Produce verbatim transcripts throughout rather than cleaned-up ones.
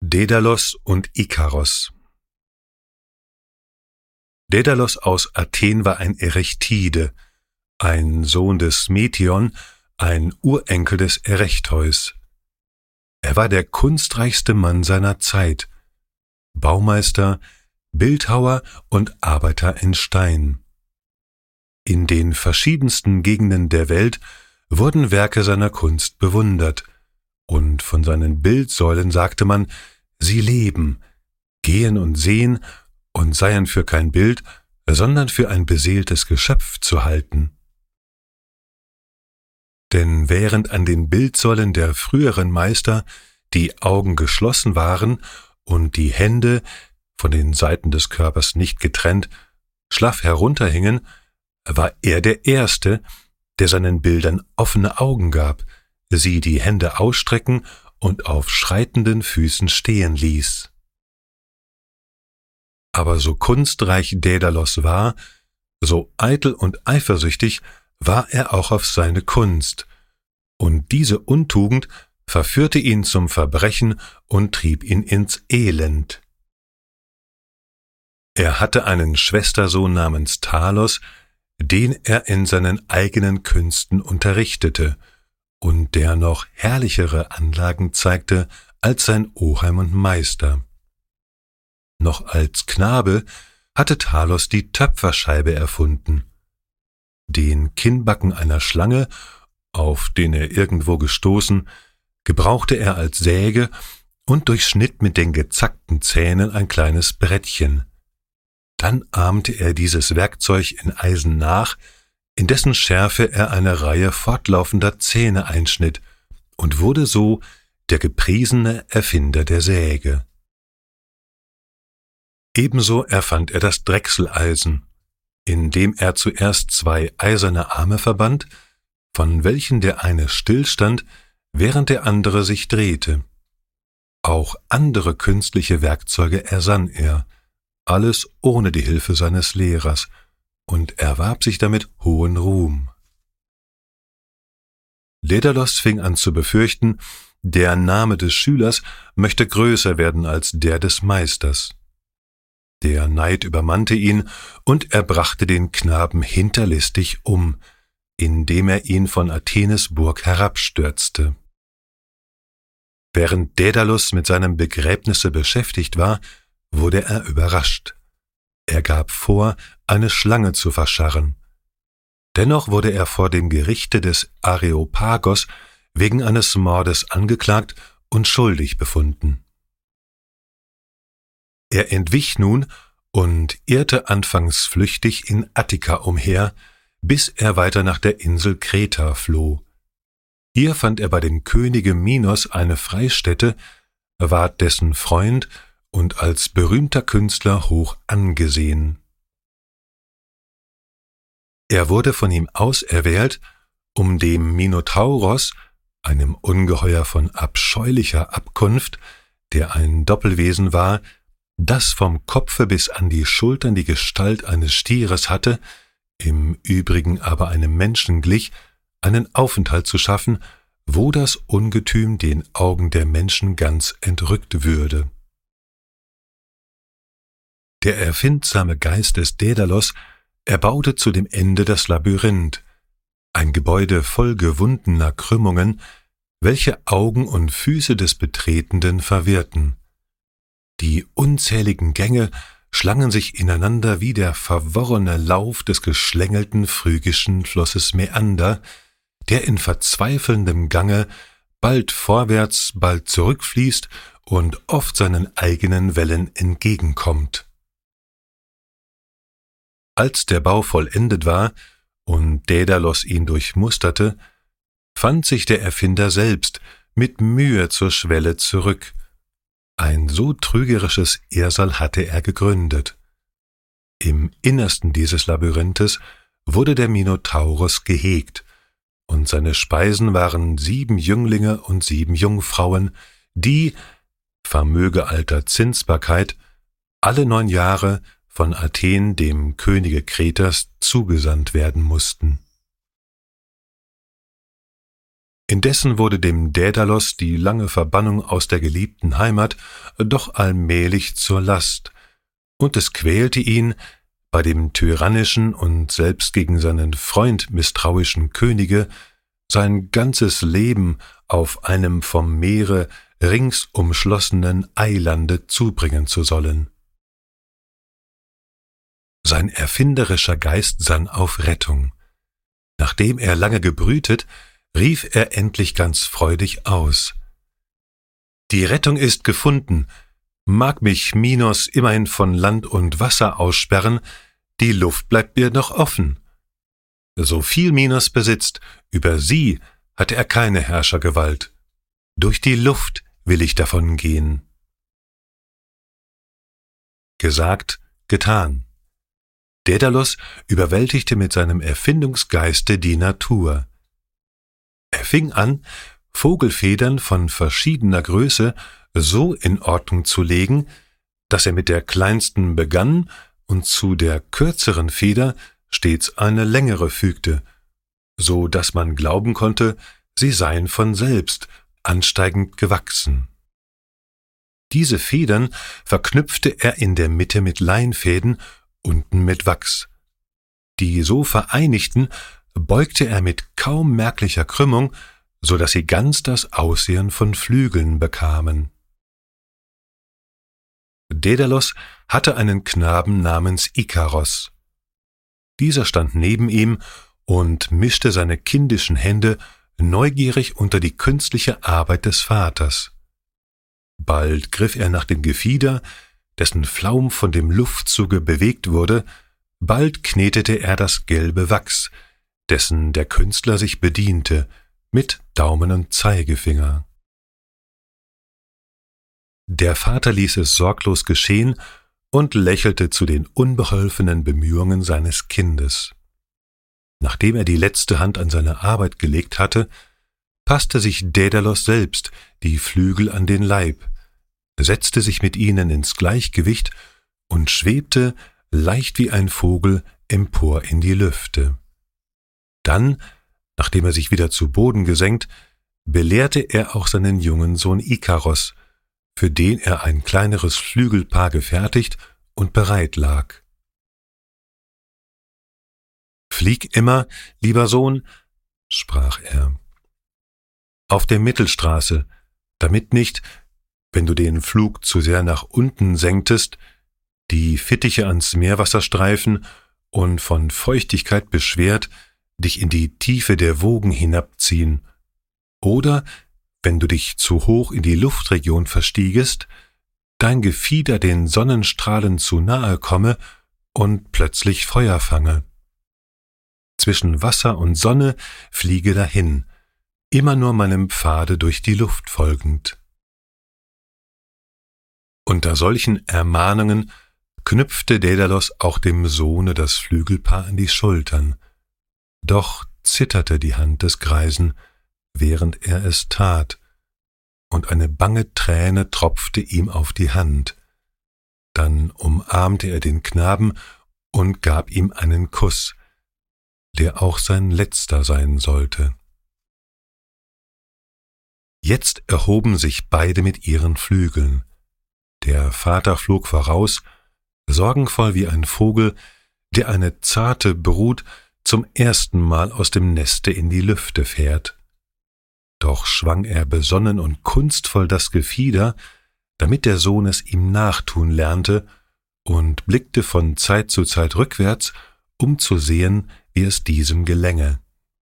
Dädalos und Ikaros. Dädalos aus Athen war ein Erechtide, ein Sohn des Metion, ein Urenkel des Erechtheus. Er war der kunstreichste Mann seiner Zeit, Baumeister, Bildhauer und Arbeiter in Stein. In den verschiedensten Gegenden der Welt wurden Werke seiner Kunst bewundert, und von seinen Bildsäulen sagte man, sie leben, gehen und sehen und seien für kein Bild, sondern für ein beseeltes Geschöpf zu halten. Denn während an den Bildsäulen der früheren Meister die Augen geschlossen waren und die Hände, von den Seiten des Körpers nicht getrennt, schlaff herunterhingen, war er der Erste, der seinen Bildern offene Augen gab, sie die Hände ausstrecken und auf schreitenden Füßen stehen ließ. Aber so kunstreich Dädalos war, so eitel und eifersüchtig war er auch auf seine Kunst, und diese Untugend verführte ihn zum Verbrechen und trieb ihn ins Elend. Er hatte einen Schwestersohn namens Talos, den er in seinen eigenen Künsten unterrichtete und der noch herrlichere Anlagen zeigte als sein Oheim und Meister. Noch als Knabe hatte Talos die Töpferscheibe erfunden. Den Kinnbacken einer Schlange, auf den er irgendwo gestoßen, gebrauchte er als Säge und durchschnitt mit den gezackten Zähnen ein kleines Brettchen. Dann ahmte er dieses Werkzeug in Eisen nach, in dessen Schärfe er eine Reihe fortlaufender Zähne einschnitt und wurde so der gepriesene Erfinder der Säge. Ebenso erfand er das Drechseleisen, indem er zuerst zwei eiserne Arme verband, von welchen der eine stillstand, während der andere sich drehte. Auch andere künstliche Werkzeuge ersann er, alles ohne die Hilfe seines Lehrers, und erwarb sich damit hohen Ruhm. Dädalos fing an zu befürchten, der Name des Schülers möchte größer werden als der des Meisters. Der Neid übermannte ihn, und er brachte den Knaben hinterlistig um, indem er ihn von Athenes Burg herabstürzte. Während Dädalos mit seinem Begräbnisse beschäftigt war, wurde er überrascht. Er gab vor, eine Schlange zu verscharren. Dennoch wurde er vor dem Gerichte des Areopagos wegen eines Mordes angeklagt und schuldig befunden. Er entwich nun und irrte anfangs flüchtig in Attika umher, bis er weiter nach der Insel Kreta floh. Hier fand er bei dem Könige Minos eine Freistätte, ward dessen Freund und als berühmter Künstler hoch angesehen. Er wurde von ihm auserwählt, um dem Minotauros, einem Ungeheuer von abscheulicher Abkunft, der ein Doppelwesen war, das vom Kopfe bis an die Schultern die Gestalt eines Stieres hatte, im Übrigen aber einem Menschen glich, einen Aufenthalt zu schaffen, wo das Ungetüm den Augen der Menschen ganz entrückt würde. Der erfindsame Geist des Dädalos erbaute zu dem Ende das Labyrinth, ein Gebäude voll gewundener Krümmungen, welche Augen und Füße des Betretenden verwirrten. Die unzähligen Gänge schlangen sich ineinander wie der verworrene Lauf des geschlängelten phrygischen Flusses Mäander, der in verzweifelndem Gange bald vorwärts, bald zurückfließt und oft seinen eigenen Wellen entgegenkommt. Als der Bau vollendet war und Dädalos ihn durchmusterte, fand sich der Erfinder selbst mit Mühe zur Schwelle zurück. Ein so trügerisches Irrsal hatte er gegründet. Im Innersten dieses Labyrinthes wurde der Minotauros gehegt, und seine Speisen waren sieben Jünglinge und sieben Jungfrauen, die, vermöge alter Zinsbarkeit, alle neun Jahre von Athen dem Könige Kretas zugesandt werden mussten. Indessen wurde dem Dädalos die lange Verbannung aus der geliebten Heimat doch allmählich zur Last, und es quälte ihn, bei dem tyrannischen und selbst gegen seinen Freund misstrauischen Könige sein ganzes Leben auf einem vom Meere rings umschlossenen Eilande zubringen zu sollen. Sein erfinderischer Geist sann auf Rettung. Nachdem er lange gebrütet, rief er endlich ganz freudig aus: »Die Rettung ist gefunden. Mag mich Minos immerhin von Land und Wasser aussperren, die Luft bleibt mir noch offen. So viel Minos besitzt, über sie hat er keine Herrschergewalt. Durch die Luft will ich davon gehen.« Gesagt, getan. Dädalos überwältigte mit seinem Erfindungsgeiste die Natur. Er fing an, Vogelfedern von verschiedener Größe so in Ordnung zu legen, dass er mit der kleinsten begann und zu der kürzeren Feder stets eine längere fügte, so dass man glauben konnte, sie seien von selbst ansteigend gewachsen. Diese Federn verknüpfte er in der Mitte mit Leinfäden, unten mit Wachs. Die so vereinigten beugte er mit kaum merklicher Krümmung, so dass sie ganz das Aussehen von Flügeln bekamen. Dädalos hatte einen Knaben namens Ikaros. Dieser stand neben ihm und mischte seine kindischen Hände neugierig unter die künstliche Arbeit des Vaters. Bald griff er nach dem Gefieder, dessen Flaum von dem Luftzuge bewegt wurde, bald knetete er das gelbe Wachs, dessen der Künstler sich bediente, mit Daumen und Zeigefinger. Der Vater ließ es sorglos geschehen und lächelte zu den unbeholfenen Bemühungen seines Kindes. Nachdem er die letzte Hand an seine Arbeit gelegt hatte, passte sich Dädalos selbst die Flügel an den Leib, setzte sich mit ihnen ins Gleichgewicht und schwebte, leicht wie ein Vogel, empor in die Lüfte. Dann, nachdem er sich wieder zu Boden gesenkt, belehrte er auch seinen jungen Sohn Ikaros, für den er ein kleineres Flügelpaar gefertigt und bereit lag. »Flieg immer, lieber Sohn«, sprach er, »auf der Mittelstraße, damit nicht, wenn du den Flug zu sehr nach unten senktest, die Fittiche ans Meerwasser streifen und von Feuchtigkeit beschwert dich in die Tiefe der Wogen hinabziehen, oder, wenn du dich zu hoch in die Luftregion verstiegest, dein Gefieder den Sonnenstrahlen zu nahe komme und plötzlich Feuer fange. Zwischen Wasser und Sonne fliege dahin, immer nur meinem Pfade durch die Luft folgend.« Unter solchen Ermahnungen knüpfte Dädalos auch dem Sohne das Flügelpaar an die Schultern. Doch zitterte die Hand des Greisen, während er es tat, und eine bange Träne tropfte ihm auf die Hand. Dann umarmte er den Knaben und gab ihm einen Kuss, der auch sein letzter sein sollte. Jetzt erhoben sich beide mit ihren Flügeln. Der Vater flog voraus, sorgenvoll wie ein Vogel, der eine zarte Brut zum ersten Mal aus dem Neste in die Lüfte fährt. Doch schwang er besonnen und kunstvoll das Gefieder, damit der Sohn es ihm nachtun lernte, und blickte von Zeit zu Zeit rückwärts, um zu sehen, wie es diesem gelänge.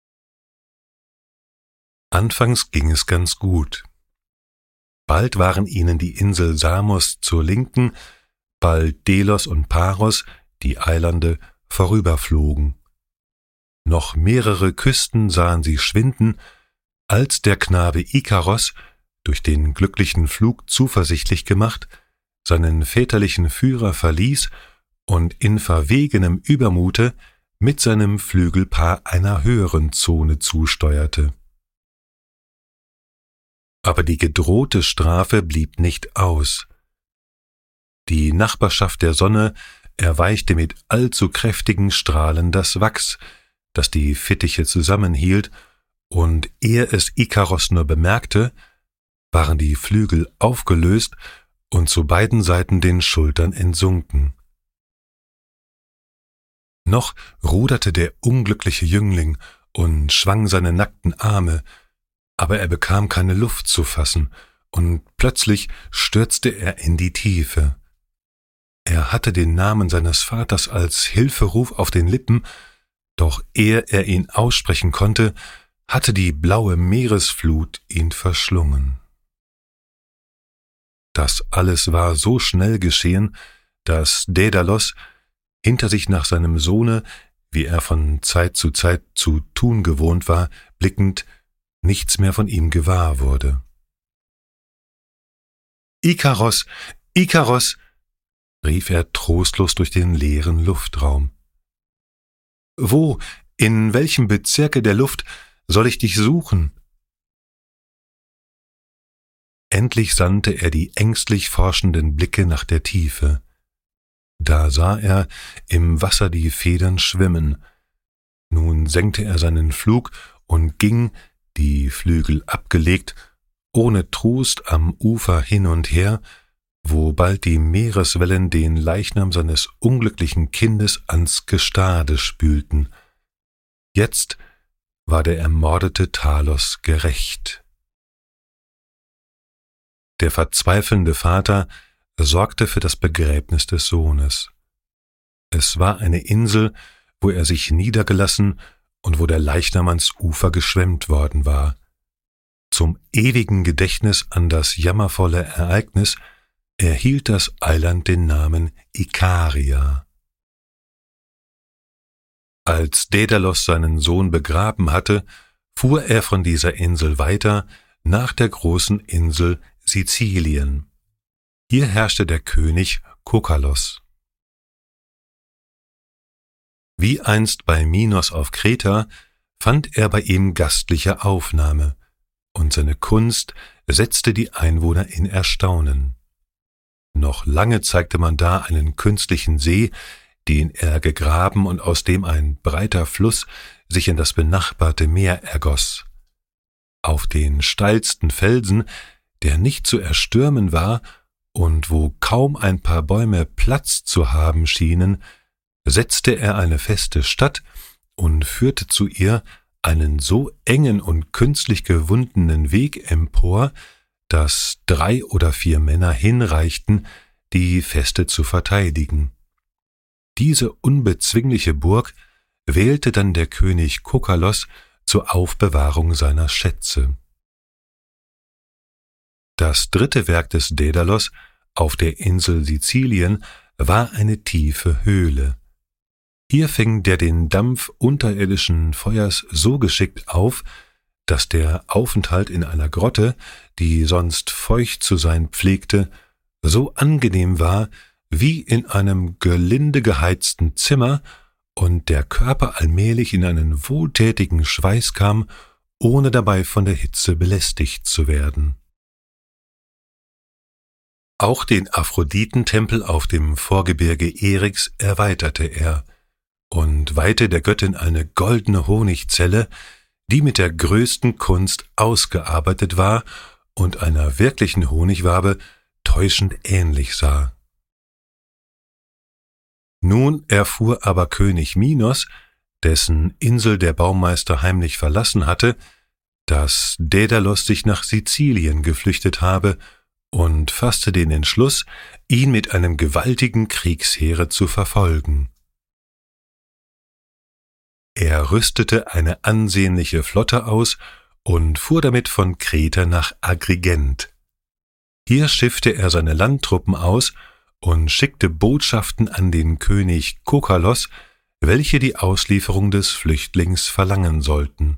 Anfangs ging es ganz gut. Bald waren ihnen die Insel Samos zur Linken, bald Delos und Paros, die Eilande, vorüberflogen. Noch mehrere Küsten sahen sie schwinden, als der Knabe Ikaros, durch den glücklichen Flug zuversichtlich gemacht, seinen väterlichen Führer verließ und in verwegenem Übermute mit seinem Flügelpaar einer höheren Zone zusteuerte. Aber die gedrohte Strafe blieb nicht aus. Die Nachbarschaft der Sonne erweichte mit allzu kräftigen Strahlen das Wachs, das die Fittiche zusammenhielt, und ehe es Ikaros nur bemerkte, waren die Flügel aufgelöst und zu beiden Seiten den Schultern entsunken. Noch ruderte der unglückliche Jüngling und schwang seine nackten Arme, aber er bekam keine Luft zu fassen, und plötzlich stürzte er in die Tiefe. Er hatte den Namen seines Vaters als Hilferuf auf den Lippen, doch ehe er ihn aussprechen konnte, hatte die blaue Meeresflut ihn verschlungen. Das alles war so schnell geschehen, dass Dädalos hinter sich nach seinem Sohne, wie er von Zeit zu Zeit zu tun gewohnt war, blickend, nichts mehr von ihm gewahr wurde. »Ikaros, Ikaros«, rief er trostlos durch den leeren Luftraum. »Wo, in welchem Bezirke der Luft soll ich dich suchen?« Endlich sandte er die ängstlich forschenden Blicke nach der Tiefe. Da sah er im Wasser die Federn schwimmen. Nun senkte er seinen Flug und ging, die Flügel abgelegt, ohne Trost am Ufer hin und her, wo bald die Meereswellen den Leichnam seines unglücklichen Kindes ans Gestade spülten. Jetzt war der ermordete Talos gerächt. Der verzweifelnde Vater sorgte für das Begräbnis des Sohnes. Es war eine Insel, wo er sich niedergelassen und wo der Leichnam ans Ufer geschwemmt worden war. Zum ewigen Gedächtnis an das jammervolle Ereignis erhielt das Eiland den Namen Ikaria. Als Dädalos seinen Sohn begraben hatte, fuhr er von dieser Insel weiter nach der großen Insel Sizilien. Hier herrschte der König Kokalos. Wie einst bei Minos auf Kreta fand er bei ihm gastliche Aufnahme, und seine Kunst setzte die Einwohner in Erstaunen. Noch lange zeigte man da einen künstlichen See, den er gegraben und aus dem ein breiter Fluss sich in das benachbarte Meer ergoss. Auf den steilsten Felsen, der nicht zu erstürmen war und wo kaum ein paar Bäume Platz zu haben schienen, setzte er eine feste Stadt und führte zu ihr einen so engen und künstlich gewundenen Weg empor, dass drei oder vier Männer hinreichten, die Feste zu verteidigen. Diese unbezwingliche Burg wählte dann der König Kokalos zur Aufbewahrung seiner Schätze. Das dritte Werk des Dädalos auf der Insel Sizilien war eine tiefe Höhle. Hier fing der den Dampf unterirdischen Feuers so geschickt auf, dass der Aufenthalt in einer Grotte, die sonst feucht zu sein pflegte, so angenehm war wie in einem gelinde geheizten Zimmer und der Körper allmählich in einen wohltätigen Schweiß kam, ohne dabei von der Hitze belästigt zu werden. Auch den Aphroditentempel auf dem Vorgebirge Eryx erweiterte er und weihte der Göttin eine goldene Honigzelle, die mit der größten Kunst ausgearbeitet war und einer wirklichen Honigwabe täuschend ähnlich sah. Nun erfuhr aber König Minos, dessen Insel der Baumeister heimlich verlassen hatte, dass Dädalos sich nach Sizilien geflüchtet habe und fasste den Entschluss, ihn mit einem gewaltigen Kriegsheere zu verfolgen. Er rüstete eine ansehnliche Flotte aus und fuhr damit von Kreta nach Agrigent. Hier schiffte er seine Landtruppen aus und schickte Botschaften an den König Kokalos, welche die Auslieferung des Flüchtlings verlangen sollten.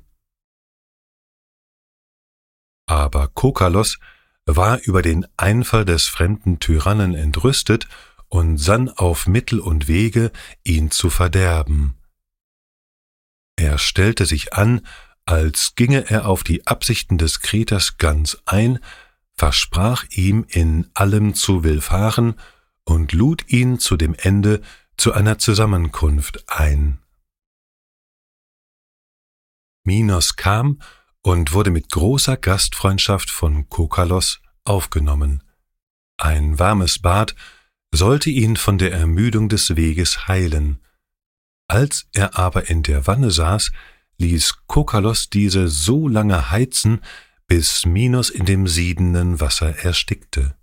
Aber Kokalos war über den Einfall des fremden Tyrannen entrüstet und sann auf Mittel und Wege, ihn zu verderben. Er stellte sich an, als ginge er auf die Absichten des Kreters ganz ein, versprach ihm in allem zu willfahren und lud ihn zu dem Ende zu einer Zusammenkunft ein. Minos kam und wurde mit großer Gastfreundschaft von Kokalos aufgenommen. Ein warmes Bad sollte ihn von der Ermüdung des Weges heilen. Als er aber in der Wanne saß, ließ Kokalos diese so lange heizen, bis Minos in dem siedenden Wasser erstickte.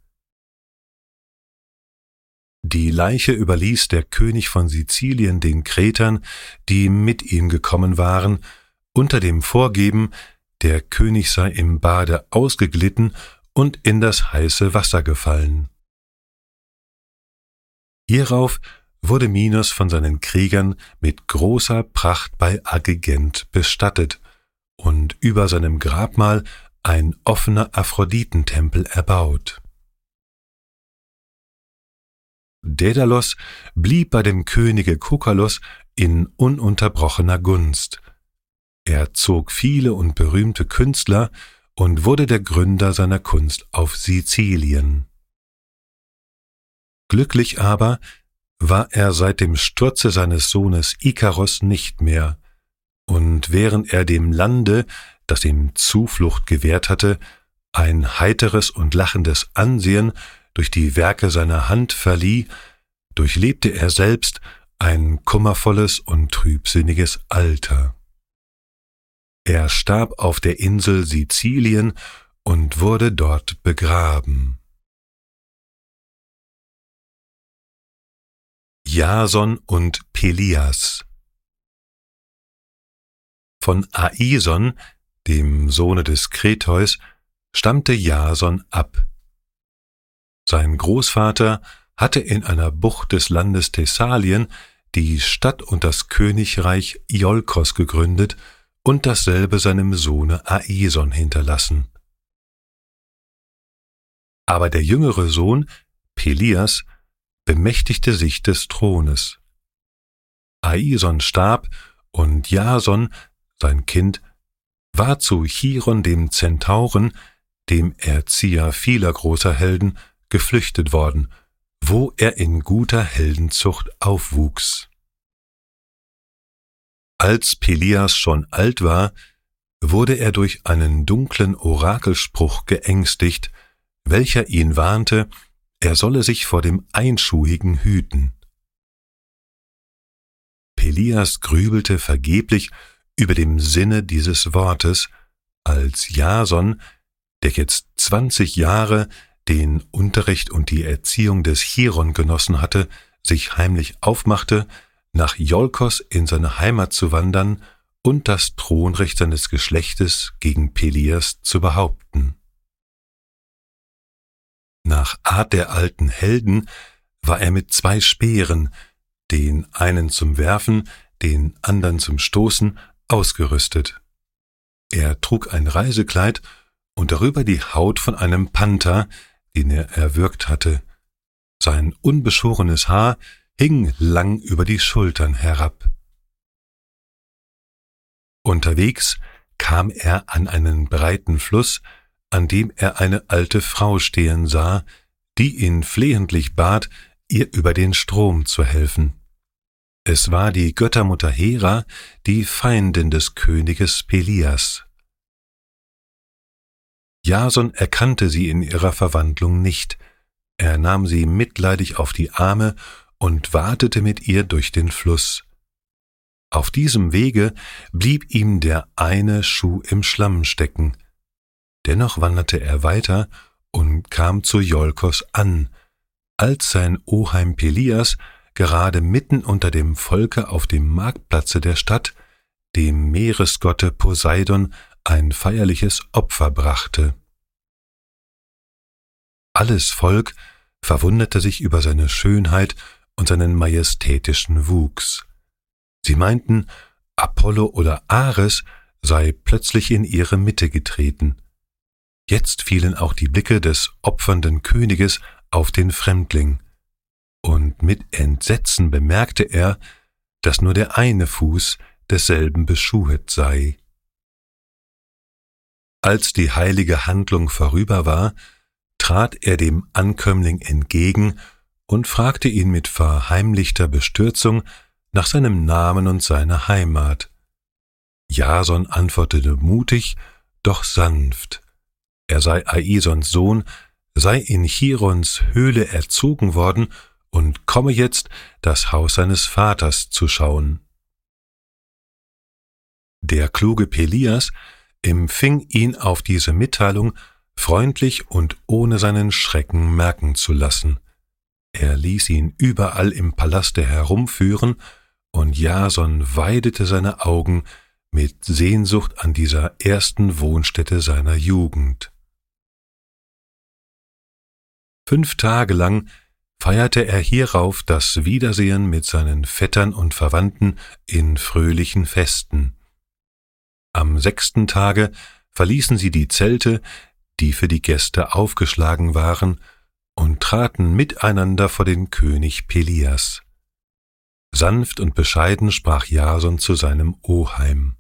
Die Leiche überließ der König von Sizilien den Kretern, die mit ihm gekommen waren, unter dem Vorgeben, der König sei im Bade ausgeglitten und in das heiße Wasser gefallen. Hierauf wurde Minos von seinen Kriegern mit großer Pracht bei Agigent bestattet und über seinem Grabmal ein offener Aphroditentempel erbaut. Dädalos blieb bei dem Könige Kokalos in ununterbrochener Gunst. Er zog viele und berühmte Künstler und wurde der Gründer seiner Kunst auf Sizilien. Glücklich aber war er seit dem Sturze seines Sohnes Ikaros nicht mehr, und während er dem Lande, das ihm Zuflucht gewährt hatte, ein heiteres und lachendes Ansehen durch die Werke seiner Hand verlieh, durchlebte er selbst ein kummervolles und trübsinniges Alter. Er starb auf der Insel Sizilien und wurde dort begraben. Jason und Pelias. Von Aison, dem Sohne des Kretheus, stammte Jason ab. Sein Großvater hatte in einer Bucht des Landes Thessalien die Stadt und das Königreich Iolkos gegründet und dasselbe seinem Sohne Aison hinterlassen. Aber der jüngere Sohn, Pelias, bemächtigte sich des Thrones. Aison starb und Jason, sein Kind, war zu Chiron dem Zentauren, dem Erzieher vieler großer Helden, geflüchtet worden, wo er in guter Heldenzucht aufwuchs. Als Pelias schon alt war, wurde er durch einen dunklen Orakelspruch geängstigt, welcher ihn warnte, er solle sich vor dem Einschuhigen hüten. Pelias grübelte vergeblich über dem Sinne dieses Wortes, als Jason, der jetzt zwanzig Jahre den Unterricht und die Erziehung des Chiron genossen hatte, sich heimlich aufmachte, nach Iolkos in seine Heimat zu wandern und das Thronrecht seines Geschlechtes gegen Pelias zu behaupten. Nach Art der alten Helden war er mit zwei Speeren, den einen zum Werfen, den anderen zum Stoßen, ausgerüstet. Er trug ein Reisekleid und darüber die Haut von einem Panther, den er erwürgt hatte. Sein unbeschorenes Haar hing lang über die Schultern herab. Unterwegs kam er an einen breiten Fluss, an dem er eine alte Frau stehen sah, die ihn flehentlich bat, ihr über den Strom zu helfen. Es war die Göttermutter Hera, die Feindin des Königes Pelias. Jason erkannte sie in ihrer Verwandlung nicht. Er nahm sie mitleidig auf die Arme und watete mit ihr durch den Fluss. Auf diesem Wege blieb ihm der eine Schuh im Schlamm stecken. Dennoch wanderte er weiter und kam zu Iolkos an, als sein Oheim Pelias gerade mitten unter dem Volke auf dem Marktplatze der Stadt dem Meeresgotte Poseidon ein feierliches Opfer brachte. Alles Volk verwunderte sich über seine Schönheit und seinen majestätischen Wuchs. Sie meinten, Apollo oder Ares sei plötzlich in ihre Mitte getreten. Jetzt fielen auch die Blicke des opfernden Königes auf den Fremdling, und mit Entsetzen bemerkte er, dass nur der eine Fuß desselben beschuhet sei. Als die heilige Handlung vorüber war, trat er dem Ankömmling entgegen und fragte ihn mit verheimlichter Bestürzung nach seinem Namen und seiner Heimat. Jason antwortete mutig, doch sanft. Er sei Aisons Sohn, sei in Chirons Höhle erzogen worden und komme jetzt, das Haus seines Vaters zu schauen. Der kluge Pelias empfing ihn auf diese Mitteilung freundlich und ohne seinen Schrecken merken zu lassen. Er ließ ihn überall im Palaste herumführen, und Jason weidete seine Augen mit Sehnsucht an dieser ersten Wohnstätte seiner Jugend. Fünf Tage lang feierte er hierauf das Wiedersehen mit seinen Vettern und Verwandten in fröhlichen Festen. Am sechsten Tage verließen sie die Zelte, die für die Gäste aufgeschlagen waren, und traten miteinander vor den König Pelias. Sanft und bescheiden sprach Jason zu seinem Oheim: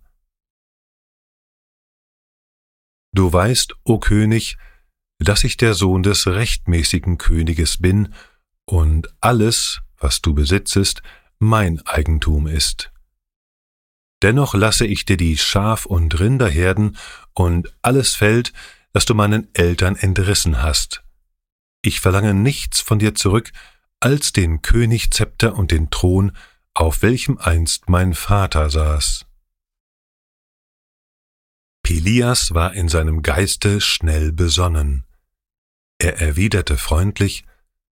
»Du weißt, o König, dass ich der Sohn des rechtmäßigen Königes bin und alles, was du besitzest, mein Eigentum ist. Dennoch lasse ich dir die Schaf- und Rinderherden und alles Feld, das du meinen Eltern entrissen hast. Ich verlange nichts von dir zurück als den Königszepter und den Thron, auf welchem einst mein Vater saß.« Pelias war in seinem Geiste schnell besonnen. Er erwiderte freundlich: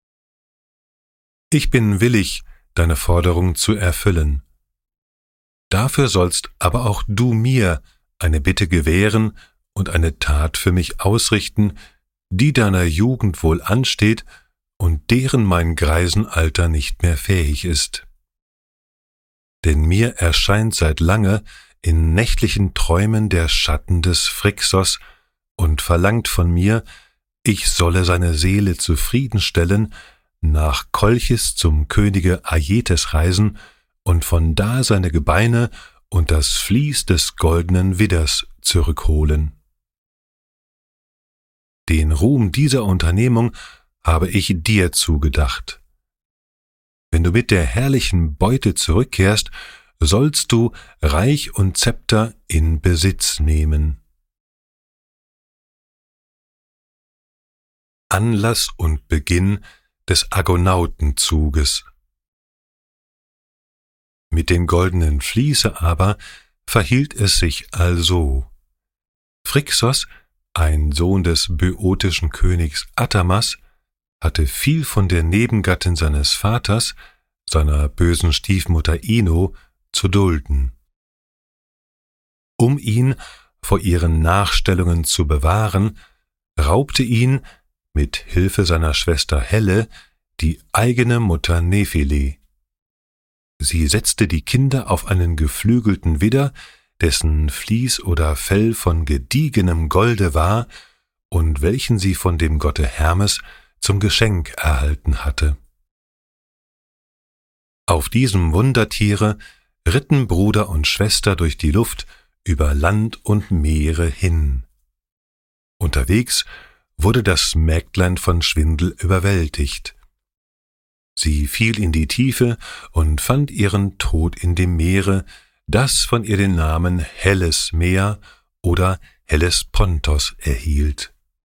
»Ich bin willig, deine Forderung zu erfüllen. Dafür sollst aber auch du mir eine Bitte gewähren und eine Tat für mich ausrichten, die deiner Jugend wohl ansteht und deren mein Greisenalter nicht mehr fähig ist. Denn mir erscheint seit lange in nächtlichen Träumen der Schatten des Phrixos und verlangt von mir, ich solle seine Seele zufriedenstellen, nach Kolchis zum Könige Aietes reisen und von da seine Gebeine und das Vlies des goldenen Widders zurückholen. Den Ruhm dieser Unternehmung habe ich dir zugedacht. Wenn du mit der herrlichen Beute zurückkehrst, sollst du Reich und Zepter in Besitz nehmen.« Anlass und Beginn des Argonautenzuges. Mit dem goldenen Vliese aber verhielt es sich also: Phrixos, ein Sohn des böotischen Königs Athamas, hatte viel von der Nebengattin seines Vaters, seiner bösen Stiefmutter Ino, zu dulden. Um ihn vor ihren Nachstellungen zu bewahren, raubte ihn, mit Hilfe seiner Schwester Helle, die eigene Mutter Nephele. Sie setzte die Kinder auf einen geflügelten Widder, dessen Vlies oder Fell von gediegenem Golde war und welchen sie von dem Gotte Hermes zum Geschenk erhalten hatte. Auf diesem Wundertiere ritten Bruder und Schwester durch die Luft über Land und Meere hin. Unterwegs wurde das Mägdlein von Schwindel überwältigt. Sie fiel in die Tiefe und fand ihren Tod in dem Meere, das von ihr den Namen Helles Meer oder Hellespontos erhielt.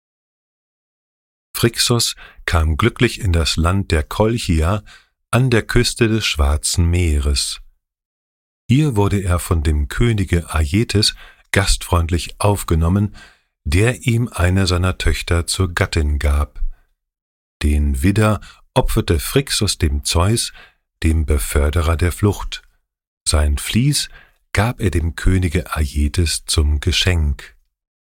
Phrixos kam glücklich in das Land der Kolchier an der Küste des Schwarzen Meeres. Hier wurde er von dem Könige Aietes gastfreundlich aufgenommen, der ihm eine seiner Töchter zur Gattin gab. Den Widder opferte Phrixos dem Zeus, dem Beförderer der Flucht. Sein Vlies gab er dem Könige Aietes zum Geschenk.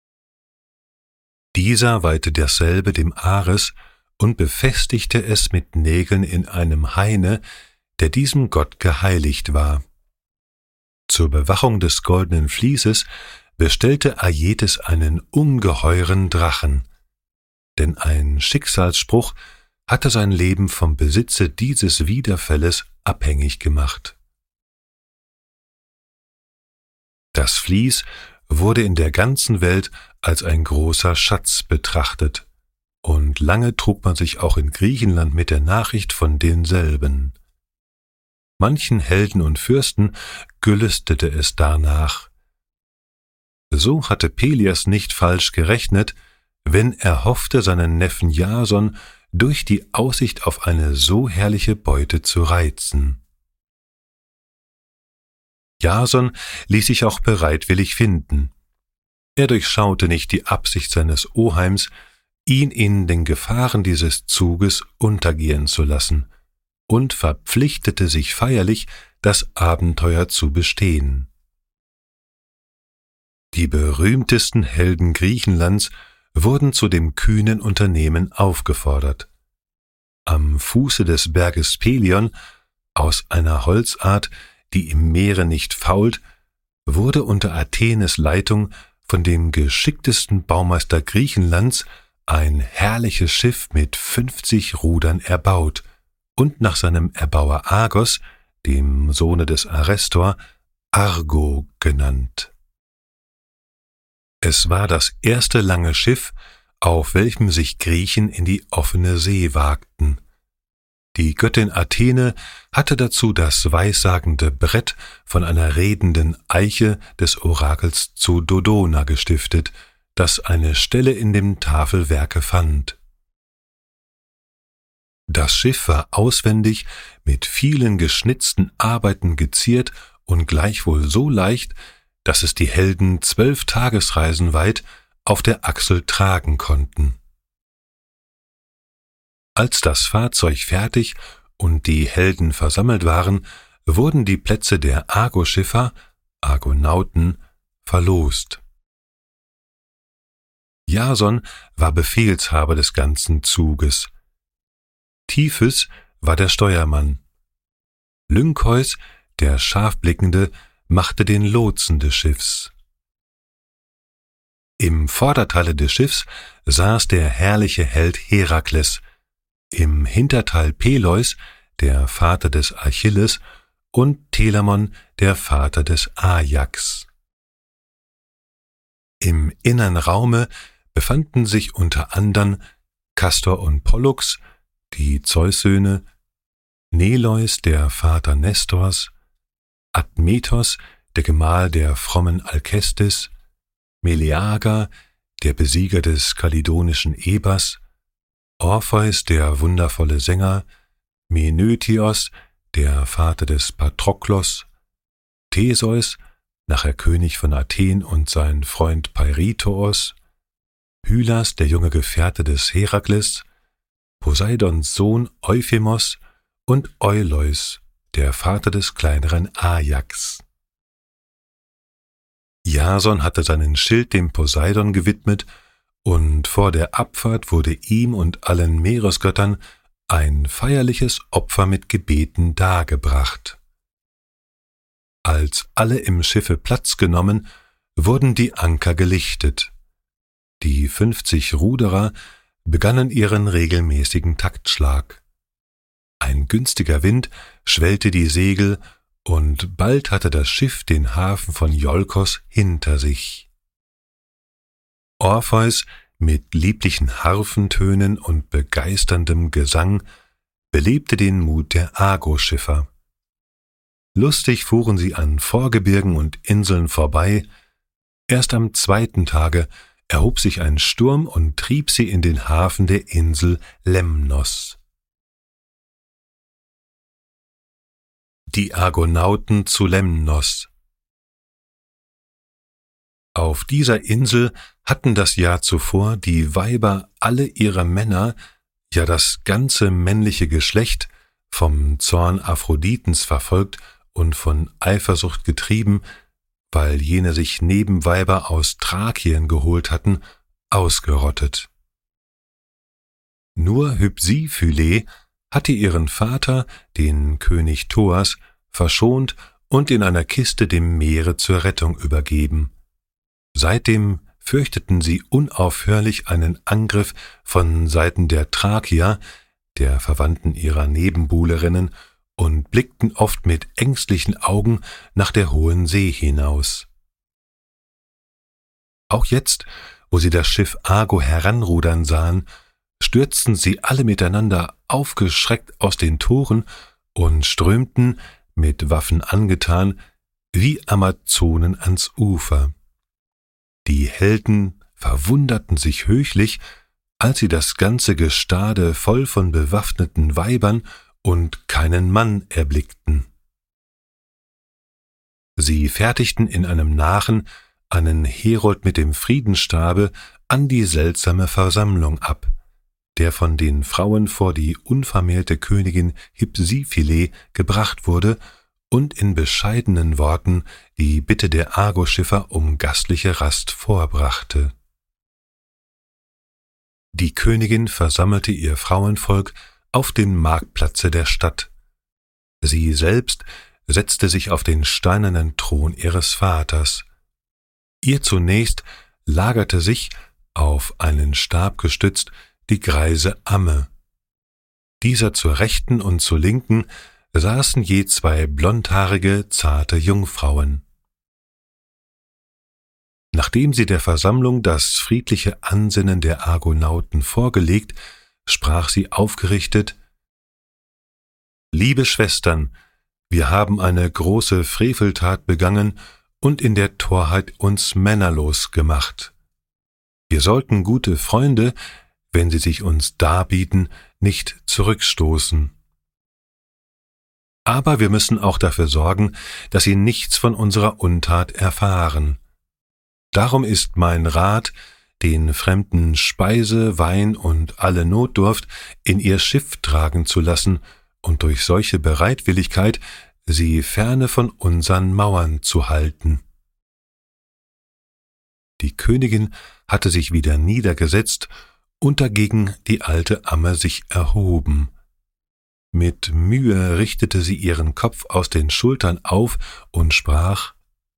Dieser weihte dasselbe dem Ares und befestigte es mit Nägeln in einem Haine, der diesem Gott geheiligt war. Zur Bewachung des goldenen Vlieses bestellte Aietes einen ungeheuren Drachen, denn ein Schicksalsspruch hatte sein Leben vom Besitze dieses Widerfälles abhängig gemacht. Das Vlies wurde in der ganzen Welt als ein großer Schatz betrachtet, und lange trug man sich auch in Griechenland mit der Nachricht von denselben. Manchen Helden und Fürsten gelüstete es danach. So hatte Pelias nicht falsch gerechnet, wenn er hoffte, seinen Neffen Jason durch die Aussicht auf eine so herrliche Beute zu reizen. Jason ließ sich auch bereitwillig finden. Er durchschaute nicht die Absicht seines Oheims, ihn in den Gefahren dieses Zuges untergehen zu lassen, und verpflichtete sich feierlich, das Abenteuer zu bestehen. Die berühmtesten Helden Griechenlands wurden zu dem kühnen Unternehmen aufgefordert. Am Fuße des Berges Pelion, aus einer Holzart, die im Meere nicht fault, wurde unter Athenes Leitung von dem geschicktesten Baumeister Griechenlands ein herrliches Schiff mit fünfzig Rudern erbaut und nach seinem Erbauer Argos, dem Sohne des Arestor, Argo genannt. Es war das erste lange Schiff, auf welchem sich Griechen in die offene See wagten. Die Göttin Athene hatte dazu das weissagende Brett von einer redenden Eiche des Orakels zu Dodona gestiftet, das eine Stelle in dem Tafelwerke fand. Das Schiff war auswendig mit vielen geschnitzten Arbeiten geziert und gleichwohl so leicht, dass es die Helden zwölf Tagesreisen weit auf der Achsel tragen konnten. Als das Fahrzeug fertig und die Helden versammelt waren, wurden die Plätze der Argoschiffer, Argonauten, verlost. Jason war Befehlshaber des ganzen Zuges. Tiphys war der Steuermann. Lynkeus, der Scharfblickende, machte den Lotsen des Schiffs. Im Vorderteile des Schiffs saß der herrliche Held Herakles, im Hinterteil Peleus, der Vater des Achilles, und Telamon, der Vater des Ajax. Im innern Raume befanden sich unter andern Kastor und Pollux, die Zeus-Söhne, Neleus, der Vater Nestors, Admetos, der Gemahl der frommen Alkestis, Meleager, der Besieger des kalidonischen Ebers, Orpheus, der wundervolle Sänger, Menötios, der Vater des Patroklos, Theseus, nachher König von Athen und sein Freund Peirithos, Hylas, der junge Gefährte des Herakles, Poseidons Sohn Euphemos und Euleus, der Vater des kleineren Ajax. Jason hatte seinen Schild dem Poseidon gewidmet, und vor der Abfahrt wurde ihm und allen Meeresgöttern ein feierliches Opfer mit Gebeten dargebracht. Als alle im Schiffe Platz genommen, wurden die Anker gelichtet. Die fünfzig Ruderer begannen ihren regelmäßigen Taktschlag. Ein günstiger Wind schwellte die Segel, und bald hatte das Schiff den Hafen von Iolkos hinter sich. Orpheus mit lieblichen Harfentönen und begeisterndem Gesang belebte den Mut der Argoschiffer. Lustig fuhren sie an Vorgebirgen und Inseln vorbei. Erst am zweiten Tage erhob sich ein Sturm und trieb sie in den Hafen der Insel Lemnos. Die Argonauten zu Lemnos. Auf dieser Insel hatten das Jahr zuvor die Weiber alle ihre Männer, ja das ganze männliche Geschlecht, vom Zorn Aphroditens verfolgt und von Eifersucht getrieben, weil jene sich Nebenweiber aus Thrakien geholt hatten, ausgerottet. Nur Hypsiphyle hatte ihren Vater, den König Thoas, verschont und in einer Kiste dem Meere zur Rettung übergeben. Seitdem fürchteten sie unaufhörlich einen Angriff von Seiten der Thrakier, der Verwandten ihrer Nebenbuhlerinnen, und blickten oft mit ängstlichen Augen nach der hohen See hinaus. Auch jetzt, wo sie das Schiff Argo heranrudern sahen, stürzten sie alle miteinander aufgeschreckt aus den Toren und strömten, mit Waffen angetan, wie Amazonen ans Ufer. Die Helden verwunderten sich höchlich, als sie das ganze Gestade voll von bewaffneten Weibern und keinen Mann erblickten. Sie fertigten in einem Nachen einen Herold mit dem Friedensstabe an die seltsame Versammlung ab, der von den Frauen vor die unvermählte Königin Hypsipyle gebracht wurde und in bescheidenen Worten die Bitte der Argoschiffer um gastliche Rast vorbrachte. Die Königin versammelte ihr Frauenvolk auf dem Marktplatze der Stadt. Sie selbst setzte sich auf den steinernen Thron ihres Vaters. Ihr zunächst lagerte sich, auf einen Stab gestützt, die greise Amme. Dieser zur Rechten und zur Linken saßen je zwei blondhaarige, zarte Jungfrauen. Nachdem sie der Versammlung das friedliche Ansinnen der Argonauten vorgelegt, sprach sie aufgerichtet: »Liebe Schwestern, wir haben eine große Freveltat begangen und in der Torheit uns männerlos gemacht. Wir sollten gute Freunde, wenn sie sich uns darbieten, nicht zurückstoßen. Aber wir müssen auch dafür sorgen, dass sie nichts von unserer Untat erfahren. Darum ist mein Rat, den Fremden Speise, Wein und alle Notdurft in ihr Schiff tragen zu lassen und durch solche Bereitwilligkeit sie ferne von unseren Mauern zu halten.« Die Königin hatte sich wieder niedergesetzt und dagegen die alte Amme sich erhoben. Mit Mühe richtete sie ihren Kopf aus den Schultern auf und sprach: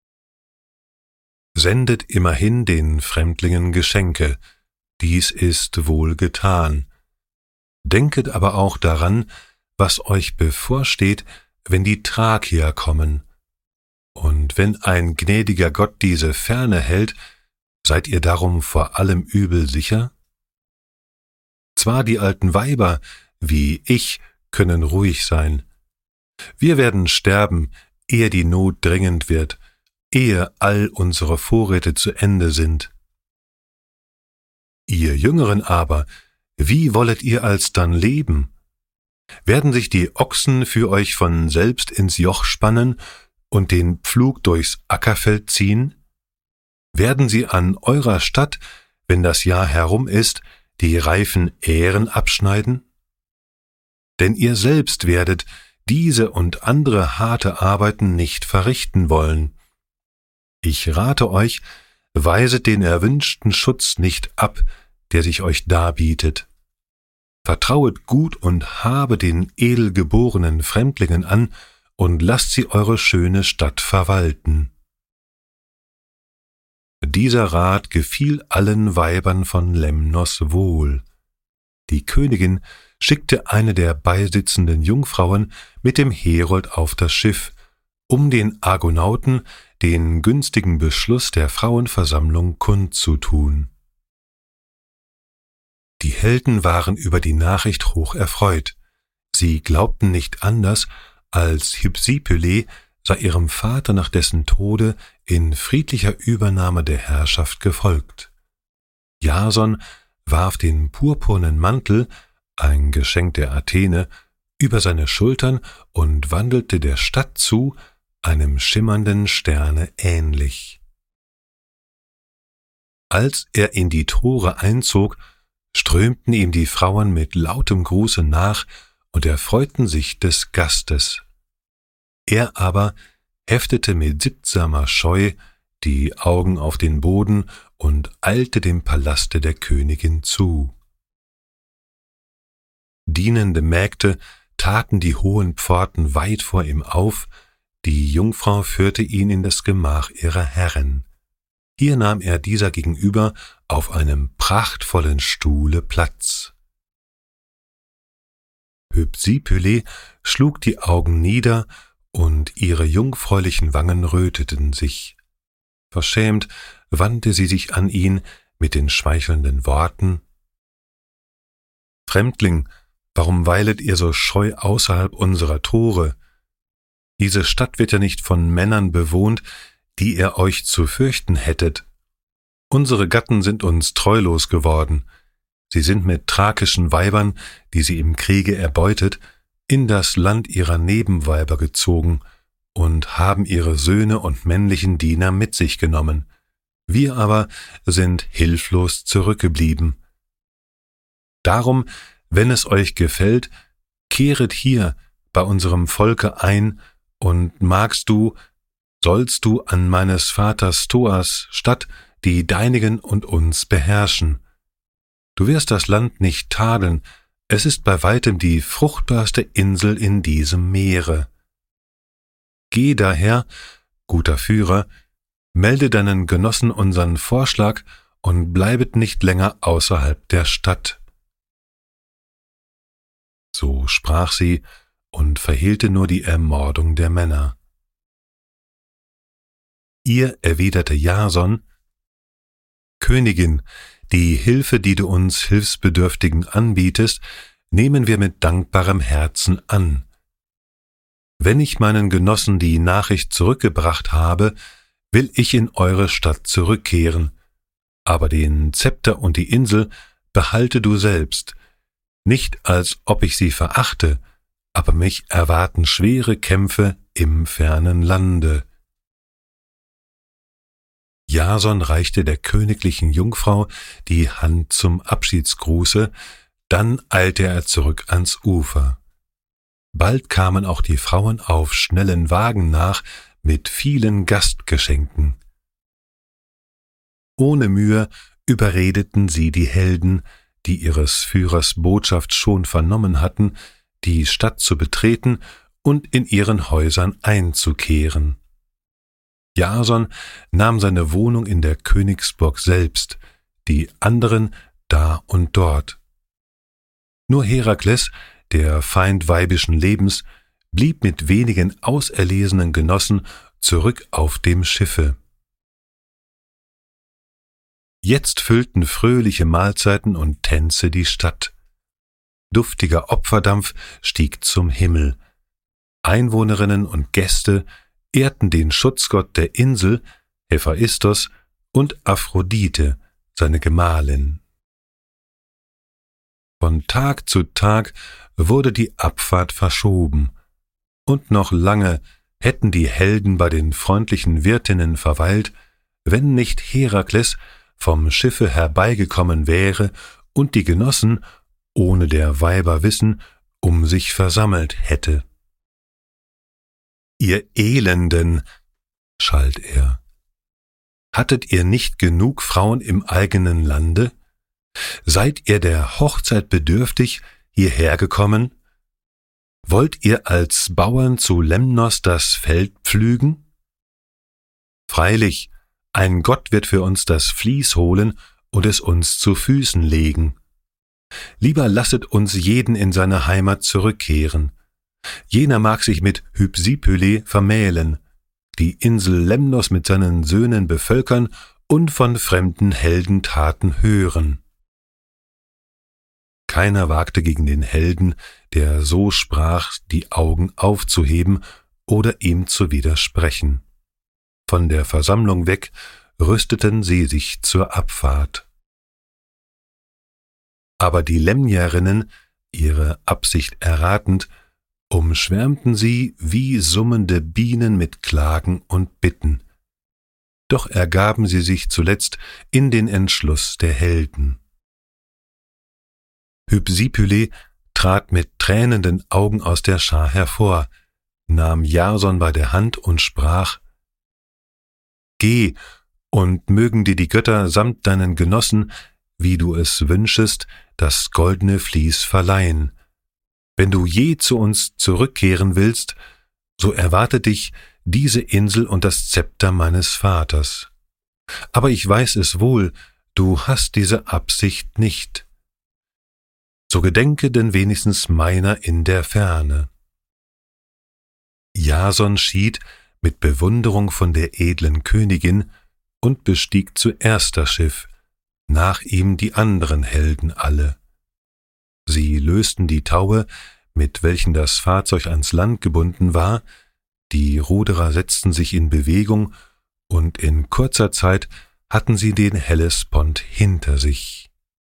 »Sendet immerhin den Fremdlingen Geschenke, dies ist wohl getan. Denket aber auch daran, was euch bevorsteht, wenn die Thrakier kommen. Und wenn ein gnädiger Gott diese ferne hält, seid ihr darum vor allem Übel sicher? Zwar die alten Weiber, wie ich, können ruhig sein. Wir werden sterben, ehe die Not dringend wird, ehe all unsere Vorräte zu Ende sind. Ihr Jüngeren aber, wie wollet ihr alsdann leben? Werden sich die Ochsen für euch von selbst ins Joch spannen und den Pflug durchs Ackerfeld ziehen? Werden sie an eurer Statt, wenn das Jahr herum ist, die reifen Ähren abschneiden? Denn ihr selbst werdet diese und andere harte Arbeiten nicht verrichten wollen. Ich rate euch, weiset den erwünschten Schutz nicht ab, der sich euch darbietet. Vertrauet gut und habe den edelgeborenen Fremdlingen an und lasst sie eure schöne Stadt verwalten.« Dieser Rat gefiel allen Weibern von Lemnos wohl. Die Königin schickte eine der beisitzenden Jungfrauen mit dem Herold auf das Schiff, um den Argonauten den günstigen Beschluss der Frauenversammlung kundzutun. Die Helden waren über die Nachricht hoch erfreut. Sie glaubten nicht anders, als Hypsipyle sei ihrem Vater nach dessen Tode in friedlicher Übernahme der Herrschaft gefolgt. Jason warf den purpurnen Mantel, ein Geschenk der Athene, über seine Schultern und wandelte der Stadt zu, einem schimmernden Sterne ähnlich. Als er in die Tore einzog, strömten ihm die Frauen mit lautem Gruße nach und erfreuten sich des Gastes. Er aber heftete mit sittsamer Scheu die Augen auf den Boden und eilte dem Palaste der Königin zu. Dienende Mägde taten die hohen Pforten weit vor ihm auf, die Jungfrau führte ihn in das Gemach ihrer Herrin. Hier nahm er dieser gegenüber auf einem prachtvollen Stuhle Platz. Hypsipyle schlug die Augen nieder, und ihre jungfräulichen Wangen röteten sich. Verschämt wandte sie sich an ihn mit den schmeichelnden Worten: »Fremdling, warum weilet ihr so scheu außerhalb unserer Tore? Diese Stadt wird ja nicht von Männern bewohnt, die ihr euch zu fürchten hättet. Unsere Gatten sind uns treulos geworden. Sie sind mit thrakischen Weibern, die sie im Kriege erbeutet, in das Land ihrer Nebenweiber gezogen und haben ihre Söhne und männlichen Diener mit sich genommen. Wir aber sind hilflos zurückgeblieben. Darum, wenn es euch gefällt, kehret hier bei unserem Volke ein, und magst du, sollst du an meines Vaters Thoas Stadt die deinigen und uns beherrschen. Du wirst das Land nicht tadeln, es ist bei weitem die fruchtbarste Insel in diesem Meere. Geh daher, guter Führer, melde deinen Genossen unseren Vorschlag und bleibet nicht länger außerhalb der Stadt. So sprach sie und verhehlte nur die Ermordung der Männer. Ihr erwiderte Jason: Königin, die Hilfe, die du uns Hilfsbedürftigen anbietest, nehmen wir mit dankbarem Herzen an. Wenn ich meinen Genossen die Nachricht zurückgebracht habe, will ich in eure Stadt zurückkehren, aber den Zepter und die Insel behalte du selbst, nicht als ob ich sie verachte, aber mich erwarten schwere Kämpfe im fernen Lande. Jason reichte der königlichen Jungfrau die Hand zum Abschiedsgruße, dann eilte er zurück ans Ufer. Bald kamen auch die Frauen auf schnellen Wagen nach mit vielen Gastgeschenken. Ohne Mühe überredeten sie die Helden, die ihres Führers Botschaft schon vernommen hatten, die Stadt zu betreten und in ihren Häusern einzukehren. Jason nahm seine Wohnung in der Königsburg selbst, die anderen da und dort. Nur Herakles, der Feind weibischen Lebens, blieb mit wenigen auserlesenen Genossen zurück auf dem Schiffe. Jetzt füllten fröhliche Mahlzeiten und Tänze die Stadt. Duftiger Opferdampf stieg zum Himmel. Einwohnerinnen und Gäste ehrten den Schutzgott der Insel, Hephaistos, und Aphrodite, seine Gemahlin. Von Tag zu Tag wurde die Abfahrt verschoben, und noch lange hätten die Helden bei den freundlichen Wirtinnen verweilt, wenn nicht Herakles vom Schiffe herbeigekommen wäre und die Genossen, ohne der Weiber Wissen, um sich versammelt hätte. »Ihr Elenden«, schalt er, »hattet ihr nicht genug Frauen im eigenen Lande? Seid ihr der Hochzeit bedürftig hierher gekommen? Wollt ihr als Bauern zu Lemnos das Feld pflügen? Freilich, ein Gott wird für uns das Vlies holen und es uns zu Füßen legen. Lieber lasset uns jeden in seine Heimat zurückkehren. Jener mag sich mit Hypsipyle vermählen, die Insel Lemnos mit seinen Söhnen bevölkern und von fremden Heldentaten hören.« Keiner wagte gegen den Helden, der so sprach, die Augen aufzuheben oder ihm zu widersprechen. Von der Versammlung weg rüsteten sie sich zur Abfahrt. Aber die Lemnierinnen, ihre Absicht erratend, umschwärmten sie wie summende Bienen mit Klagen und Bitten. Doch ergaben sie sich zuletzt in den Entschluss der Helden. Hypsipyle trat mit tränenden Augen aus der Schar hervor, nahm Jason bei der Hand und sprach: »Geh, und mögen dir die Götter samt deinen Genossen, wie du es wünschest, das goldene Vlies verleihen. Wenn du je zu uns zurückkehren willst, so erwartet dich diese Insel und das Zepter meines Vaters. Aber ich weiß es wohl, du hast diese Absicht nicht. So gedenke denn wenigstens meiner in der Ferne.« Jason schied mit Bewunderung von der edlen Königin und bestieg zuerst das Schiff, nach ihm die anderen Helden alle. Sie lösten die Taue, mit welchen das Fahrzeug ans Land gebunden war, die Ruderer setzten sich in Bewegung, und in kurzer Zeit hatten sie den Hellespont hinter sich.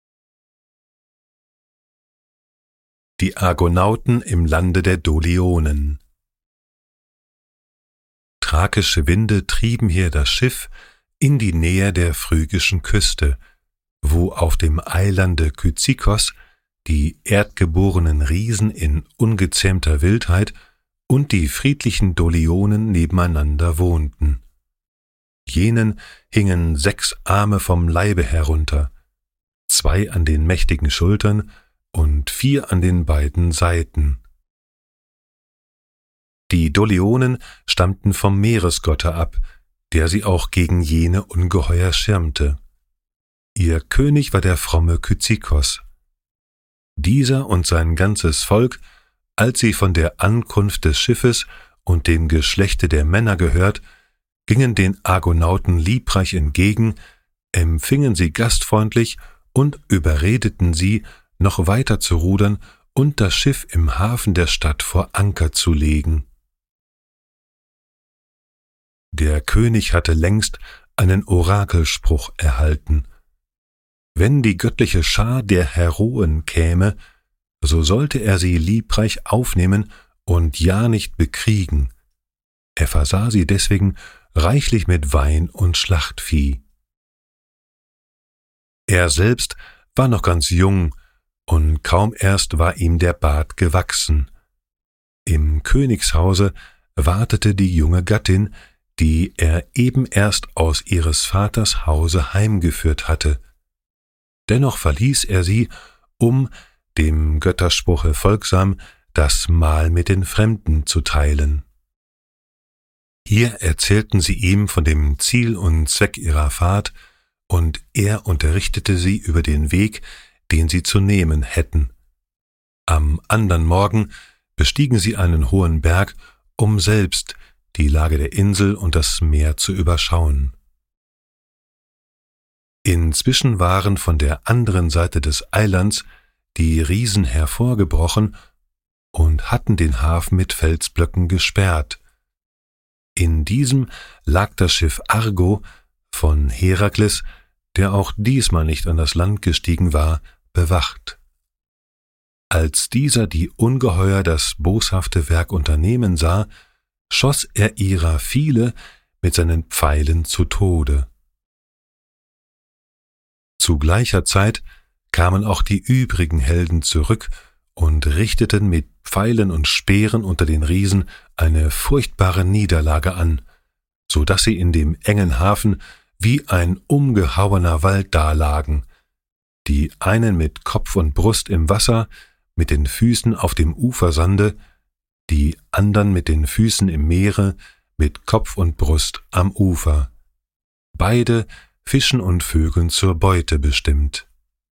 Die Argonauten im Lande der Dolionen. Thrakische Winde trieben hier das Schiff in die Nähe der phrygischen Küste, wo auf dem Eilande Kyzikos die erdgeborenen Riesen in ungezähmter Wildheit und die friedlichen Dolionen nebeneinander wohnten. Jenen hingen sechs Arme vom Leibe herunter, zwei an den mächtigen Schultern und vier an den beiden Seiten. Die Dolionen stammten vom Meeresgotte ab, der sie auch gegen jene Ungeheuer schirmte. Ihr König war der fromme Kyzikos. Dieser und sein ganzes Volk, als sie von der Ankunft des Schiffes und dem Geschlechte der Männer gehört, gingen den Argonauten liebreich entgegen, empfingen sie gastfreundlich und überredeten sie, noch weiter zu rudern und das Schiff im Hafen der Stadt vor Anker zu legen. Der König hatte längst einen Orakelspruch erhalten. Wenn die göttliche Schar der Heroen käme, so sollte er sie liebreich aufnehmen und ja nicht bekriegen. Er versah sie deswegen reichlich mit Wein und Schlachtvieh. Er selbst war noch ganz jung, und kaum erst war ihm der Bart gewachsen. Im Königshause wartete die junge Gattin, die er eben erst aus ihres Vaters Hause heimgeführt hatte. Dennoch verließ er sie, um, dem Götterspruche folgsam, das Mahl mit den Fremden zu teilen. Hier erzählten sie ihm von dem Ziel und Zweck ihrer Fahrt, und er unterrichtete sie über den Weg, den sie zu nehmen hätten. Am andern Morgen bestiegen sie einen hohen Berg, um selbst die Lage der Insel und das Meer zu überschauen. Inzwischen waren von der anderen Seite des Eilands die Riesen hervorgebrochen und hatten den Hafen mit Felsblöcken gesperrt. In diesem lag das Schiff Argo von Herakles, der auch diesmal nicht an das Land gestiegen war, bewacht. Als dieser die Ungeheuer das boshafte Werk unternehmen sah, schoss er ihrer viele mit seinen Pfeilen zu Tode. Zu gleicher Zeit kamen auch die übrigen Helden zurück und richteten mit Pfeilen und Speeren unter den Riesen eine furchtbare Niederlage an, so daß sie in dem engen Hafen wie ein umgehauener Wald dalagen, die einen mit Kopf und Brust im Wasser, mit den Füßen auf dem Ufersande, die andern mit den Füßen im Meere, mit Kopf und Brust am Ufer, beide Fischen und Vögeln zur Beute bestimmt.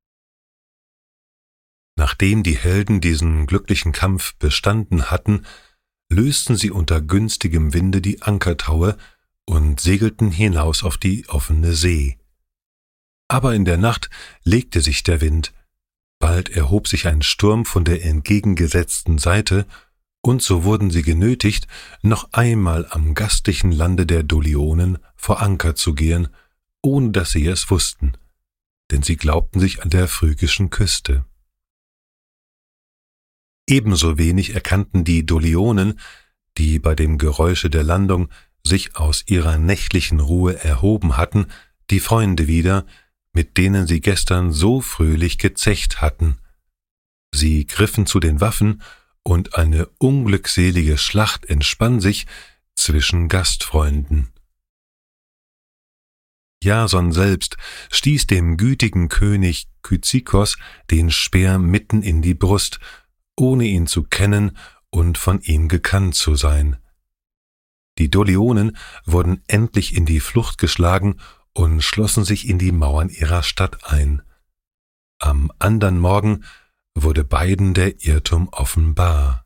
Nachdem die Helden diesen glücklichen Kampf bestanden hatten, lösten sie unter günstigem Winde die Ankertaue und segelten hinaus auf die offene See. Aber in der Nacht legte sich der Wind, bald erhob sich ein Sturm von der entgegengesetzten Seite, und so wurden sie genötigt, noch einmal am gastlichen Lande der Dolionen vor Anker zu gehen, ohne dass sie es wussten, denn sie glaubten sich an der phrygischen Küste. Ebenso wenig erkannten die Dolionen, die bei dem Geräusche der Landung sich aus ihrer nächtlichen Ruhe erhoben hatten, die Freunde wieder, mit denen sie gestern so fröhlich gezecht hatten. Sie griffen zu den Waffen, und eine unglückselige Schlacht entspann sich zwischen Gastfreunden. Jason selbst stieß dem gütigen König Kyzikos den Speer mitten in die Brust, ohne ihn zu kennen und von ihm gekannt zu sein. Die Dolionen wurden endlich in die Flucht geschlagen und schlossen sich in die Mauern ihrer Stadt ein. Am andern Morgen wurde beiden der Irrtum offenbar.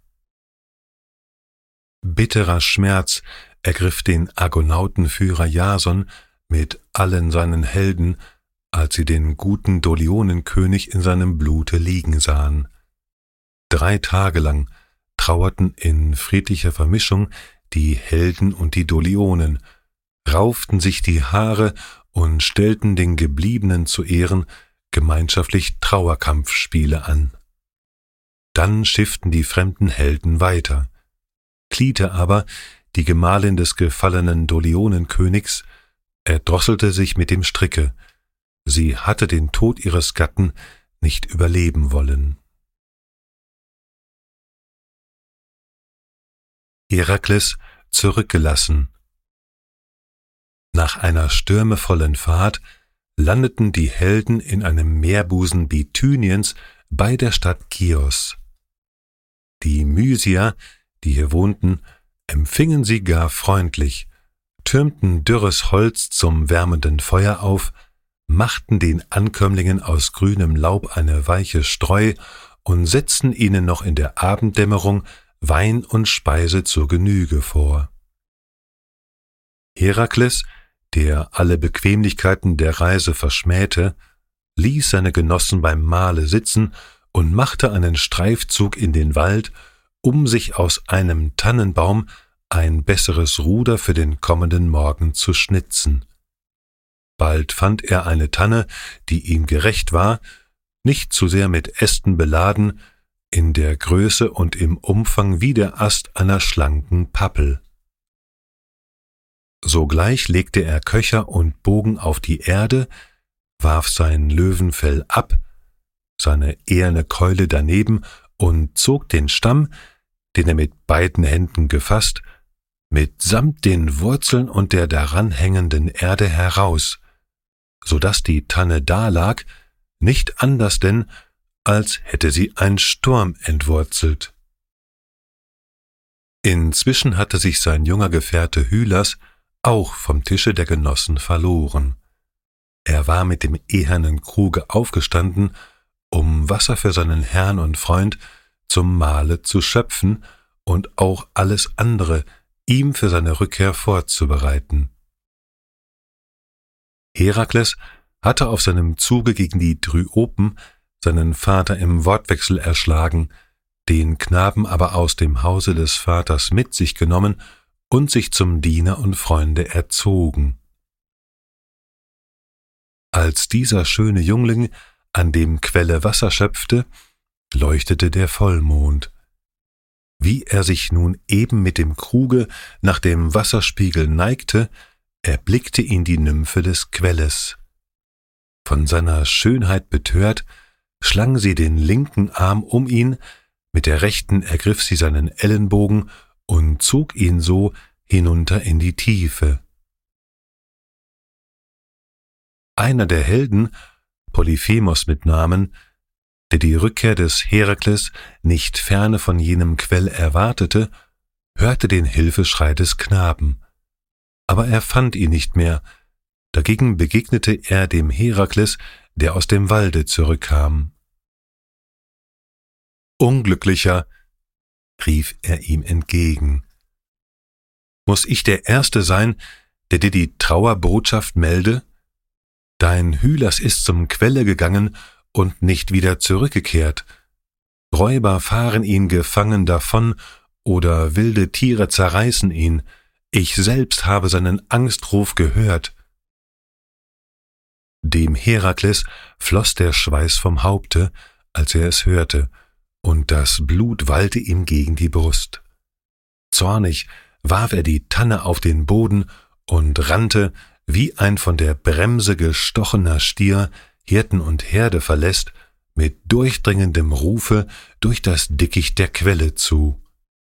Bitterer Schmerz ergriff den Argonautenführer Jason mit allen seinen Helden, als sie den guten Dolionenkönig in seinem Blute liegen sahen. Drei Tage lang trauerten in friedlicher Vermischung die Helden und die Dolionen, rauften sich die Haare und stellten den Gebliebenen zu Ehren gemeinschaftlich Trauerkampfspiele an. Dann schifften die fremden Helden weiter. Klite aber, die Gemahlin des gefallenen Dolionenkönigs, erdrosselte sich mit dem Stricke. Sie hatte den Tod ihres Gatten nicht überleben wollen. Herakles zurückgelassen. Nach einer stürmevollen Fahrt landeten die Helden in einem Meerbusen Bithyniens bei der Stadt Kios. Die Mysier, die hier wohnten, empfingen sie gar freundlich, türmten dürres Holz zum wärmenden Feuer auf, machten den Ankömmlingen aus grünem Laub eine weiche Streu und setzten ihnen noch in der Abenddämmerung Wein und Speise zur Genüge vor. Herakles, der alle Bequemlichkeiten der Reise verschmähte, ließ seine Genossen beim Mahle sitzen und machte einen Streifzug in den Wald, um sich aus einem Tannenbaum ein besseres Ruder für den kommenden Morgen zu schnitzen. Bald fand er eine Tanne, die ihm gerecht war, nicht zu sehr mit Ästen beladen, in der Größe und im Umfang wie der Ast einer schlanken Pappel. Sogleich legte er Köcher und Bogen auf die Erde, warf sein Löwenfell ab, seine eherne Keule daneben und zog den Stamm, den er mit beiden Händen gefasst, mitsamt den Wurzeln und der daran hängenden Erde heraus, so daß die Tanne dalag, nicht anders denn, als hätte sie ein Sturm entwurzelt. Inzwischen hatte sich sein junger Gefährte Hylas auch vom Tische der Genossen verloren. Er war mit dem ehernen Kruge aufgestanden, um Wasser für seinen Herrn und Freund zum Mahle zu schöpfen und auch alles andere ihm für seine Rückkehr vorzubereiten. Herakles hatte auf seinem Zuge gegen die Dryopen seinen Vater im Wortwechsel erschlagen, den Knaben aber aus dem Hause des Vaters mit sich genommen und sich zum Diener und Freunde erzogen. Als dieser schöne Jüngling an dem Quelle Wasser schöpfte, leuchtete der Vollmond. Wie er sich nun eben mit dem Kruge nach dem Wasserspiegel neigte, erblickte ihn die Nymphe des Quelles. Von seiner Schönheit betört, schlang sie den linken Arm um ihn, mit der rechten ergriff sie seinen Ellenbogen und zog ihn so hinunter in die Tiefe. Einer der Helden, Polyphemos mit Namen, der die Rückkehr des Herakles nicht ferne von jenem Quell erwartete, hörte den Hilfeschrei des Knaben. Aber er fand ihn nicht mehr, dagegen begegnete er dem Herakles, der aus dem Walde zurückkam. »Unglücklicher«, rief er ihm entgegen, »muß ich der Erste sein, der dir die Trauerbotschaft melde? Dein Hylas ist zum Quelle gegangen und nicht wieder zurückgekehrt. Räuber fahren ihn gefangen davon oder wilde Tiere zerreißen ihn. Ich selbst habe seinen Angstruf gehört.« Dem Herakles floss der Schweiß vom Haupte, als er es hörte, und das Blut wallte ihm gegen die Brust. Zornig warf er die Tanne auf den Boden und rannte, wie ein von der Bremse gestochener Stier Hirten und Herde verlässt, mit durchdringendem Rufe durch das Dickicht der Quelle zu.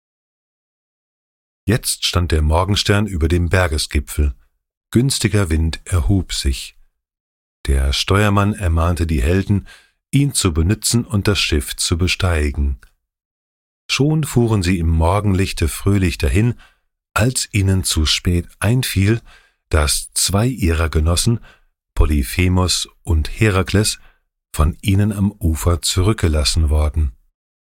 Jetzt stand der Morgenstern über dem Bergesgipfel. Günstiger Wind erhub sich. Der Steuermann ermahnte die Helden, ihn zu benützen und das Schiff zu besteigen. Schon fuhren sie im Morgenlichte fröhlich dahin, als ihnen zu spät einfiel, dass zwei ihrer Genossen, Polyphemos und Herakles, von ihnen am Ufer zurückgelassen worden.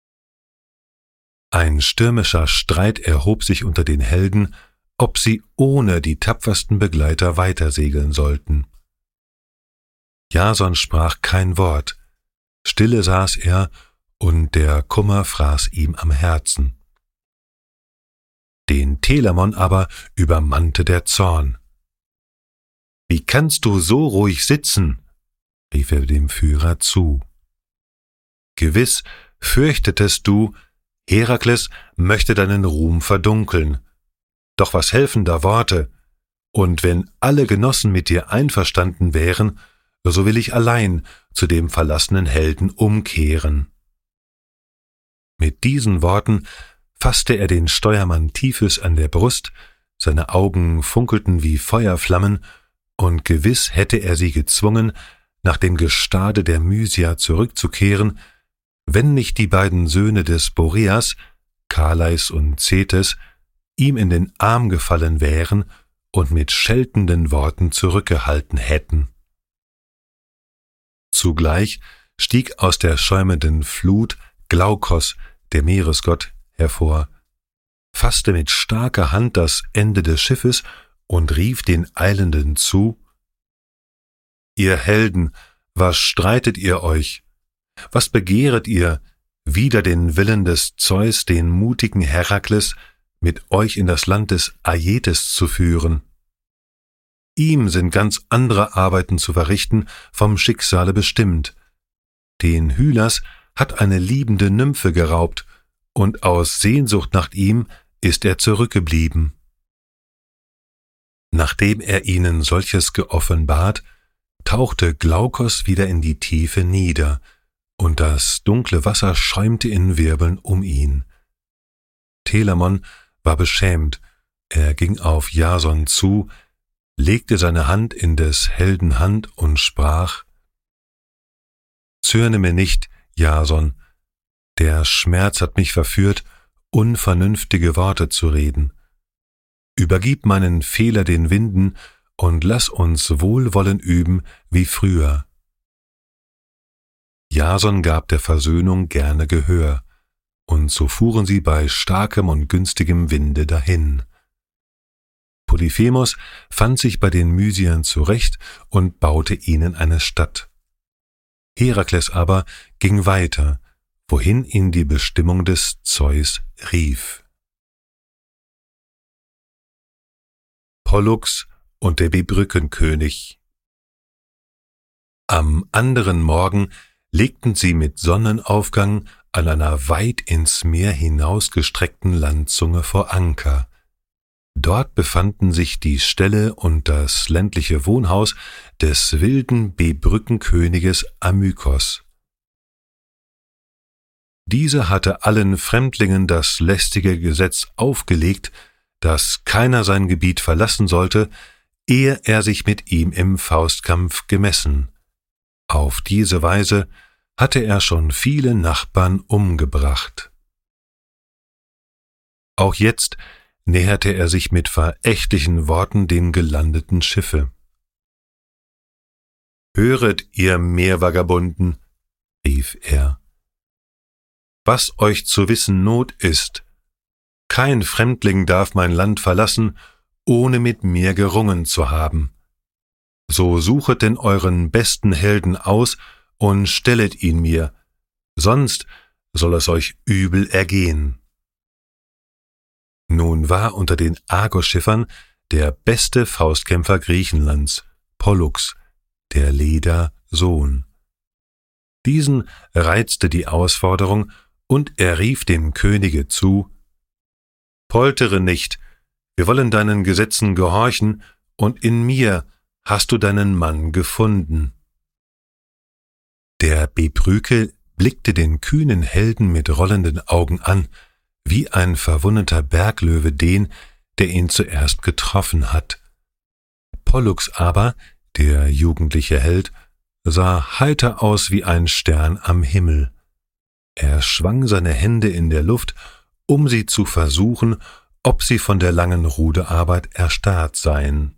Ein stürmischer Streit erhob sich unter den Helden, ob sie ohne die tapfersten Begleiter weitersegeln sollten. Jason sprach kein Wort, stille saß er, und der Kummer fraß ihm am Herzen. Den Telamon aber übermannte der Zorn. Wie kannst du so ruhig sitzen?« rief er dem Führer zu. »Gewiss fürchtetest du, Herakles möchte deinen Ruhm verdunkeln. Doch was helfen da Worte? Und wenn alle Genossen mit dir einverstanden wären, so will ich allein zu dem verlassenen Helden umkehren.« Mit diesen Worten fasste er den Steuermann Tiphys an der Brust, seine Augen funkelten wie Feuerflammen, und gewiss hätte er sie gezwungen, nach dem Gestade der Mysier zurückzukehren, wenn nicht die beiden Söhne des Boreas, Kaleis und Zetes, ihm in den Arm gefallen wären und mit scheltenden Worten zurückgehalten hätten. Zugleich stieg aus der schäumenden Flut Glaukos, der Meeresgott, hervor, fasste mit starker Hand das Ende des Schiffes und rief den Eilenden zu: »Ihr Helden, was streitet ihr euch? Was begehret ihr, wider den Willen des Zeus, den mutigen Herakles, mit euch in das Land des Aietes zu führen? Ihm sind ganz andere Arbeiten zu verrichten, vom Schicksale bestimmt. Den Hylas hat eine liebende Nymphe geraubt, und aus Sehnsucht nach ihm ist er zurückgeblieben.« Nachdem er ihnen solches geoffenbart, tauchte Glaukos wieder in die Tiefe nieder, und das dunkle Wasser schäumte in Wirbeln um ihn. Telamon war beschämt, er ging auf Jason zu, legte seine Hand in des Helden Hand und sprach: »Zürne mir nicht, Jason, der Schmerz hat mich verführt, unvernünftige Worte zu reden. Übergib meinen Fehler den Winden und lass uns Wohlwollen üben wie früher.« Jason gab der Versöhnung gerne Gehör, und so fuhren sie bei starkem und günstigem Winde dahin. Polyphemos fand sich bei den Mysiern zurecht und baute ihnen eine Stadt. Herakles aber ging weiter, wohin ihn die Bestimmung des Zeus rief. Pollux und der Bebrückenkönig. Am anderen Morgen legten sie mit Sonnenaufgang an einer weit ins Meer hinausgestreckten Landzunge vor Anker. Dort befanden sich die Ställe und das ländliche Wohnhaus des wilden Bebrückenköniges Amykos. Dieser hatte allen Fremdlingen das lästige Gesetz aufgelegt, dass keiner sein Gebiet verlassen sollte, ehe er sich mit ihm im Faustkampf gemessen. Auf diese Weise hatte er schon viele Nachbarn umgebracht. Auch jetzt näherte er sich mit verächtlichen Worten dem gelandeten Schiffe. »Höret, ihr Meervagabunden«, rief er, »was euch zu wissen Not ist. Kein Fremdling darf mein Land verlassen, ohne mit mir gerungen zu haben. So suchet denn euren besten Helden aus und stellet ihn mir, sonst soll es euch übel ergehen.« Nun war unter den Argoschiffern der beste Faustkämpfer Griechenlands, Pollux, der Leda Sohn. Diesen reizte die Ausforderung, und er rief dem Könige zu: »Poltere nicht, wir wollen deinen Gesetzen gehorchen, und in mir hast du deinen Mann gefunden.« Der Bebryke blickte den kühnen Helden mit rollenden Augen an, wie ein verwundeter Berglöwe den, der ihn zuerst getroffen hat. Pollux aber, der jugendliche Held, sah heiter aus wie ein Stern am Himmel. Er schwang seine Hände in der Luft, um sie zu versuchen, ob sie von der langen Ruderarbeit erstarrt seien.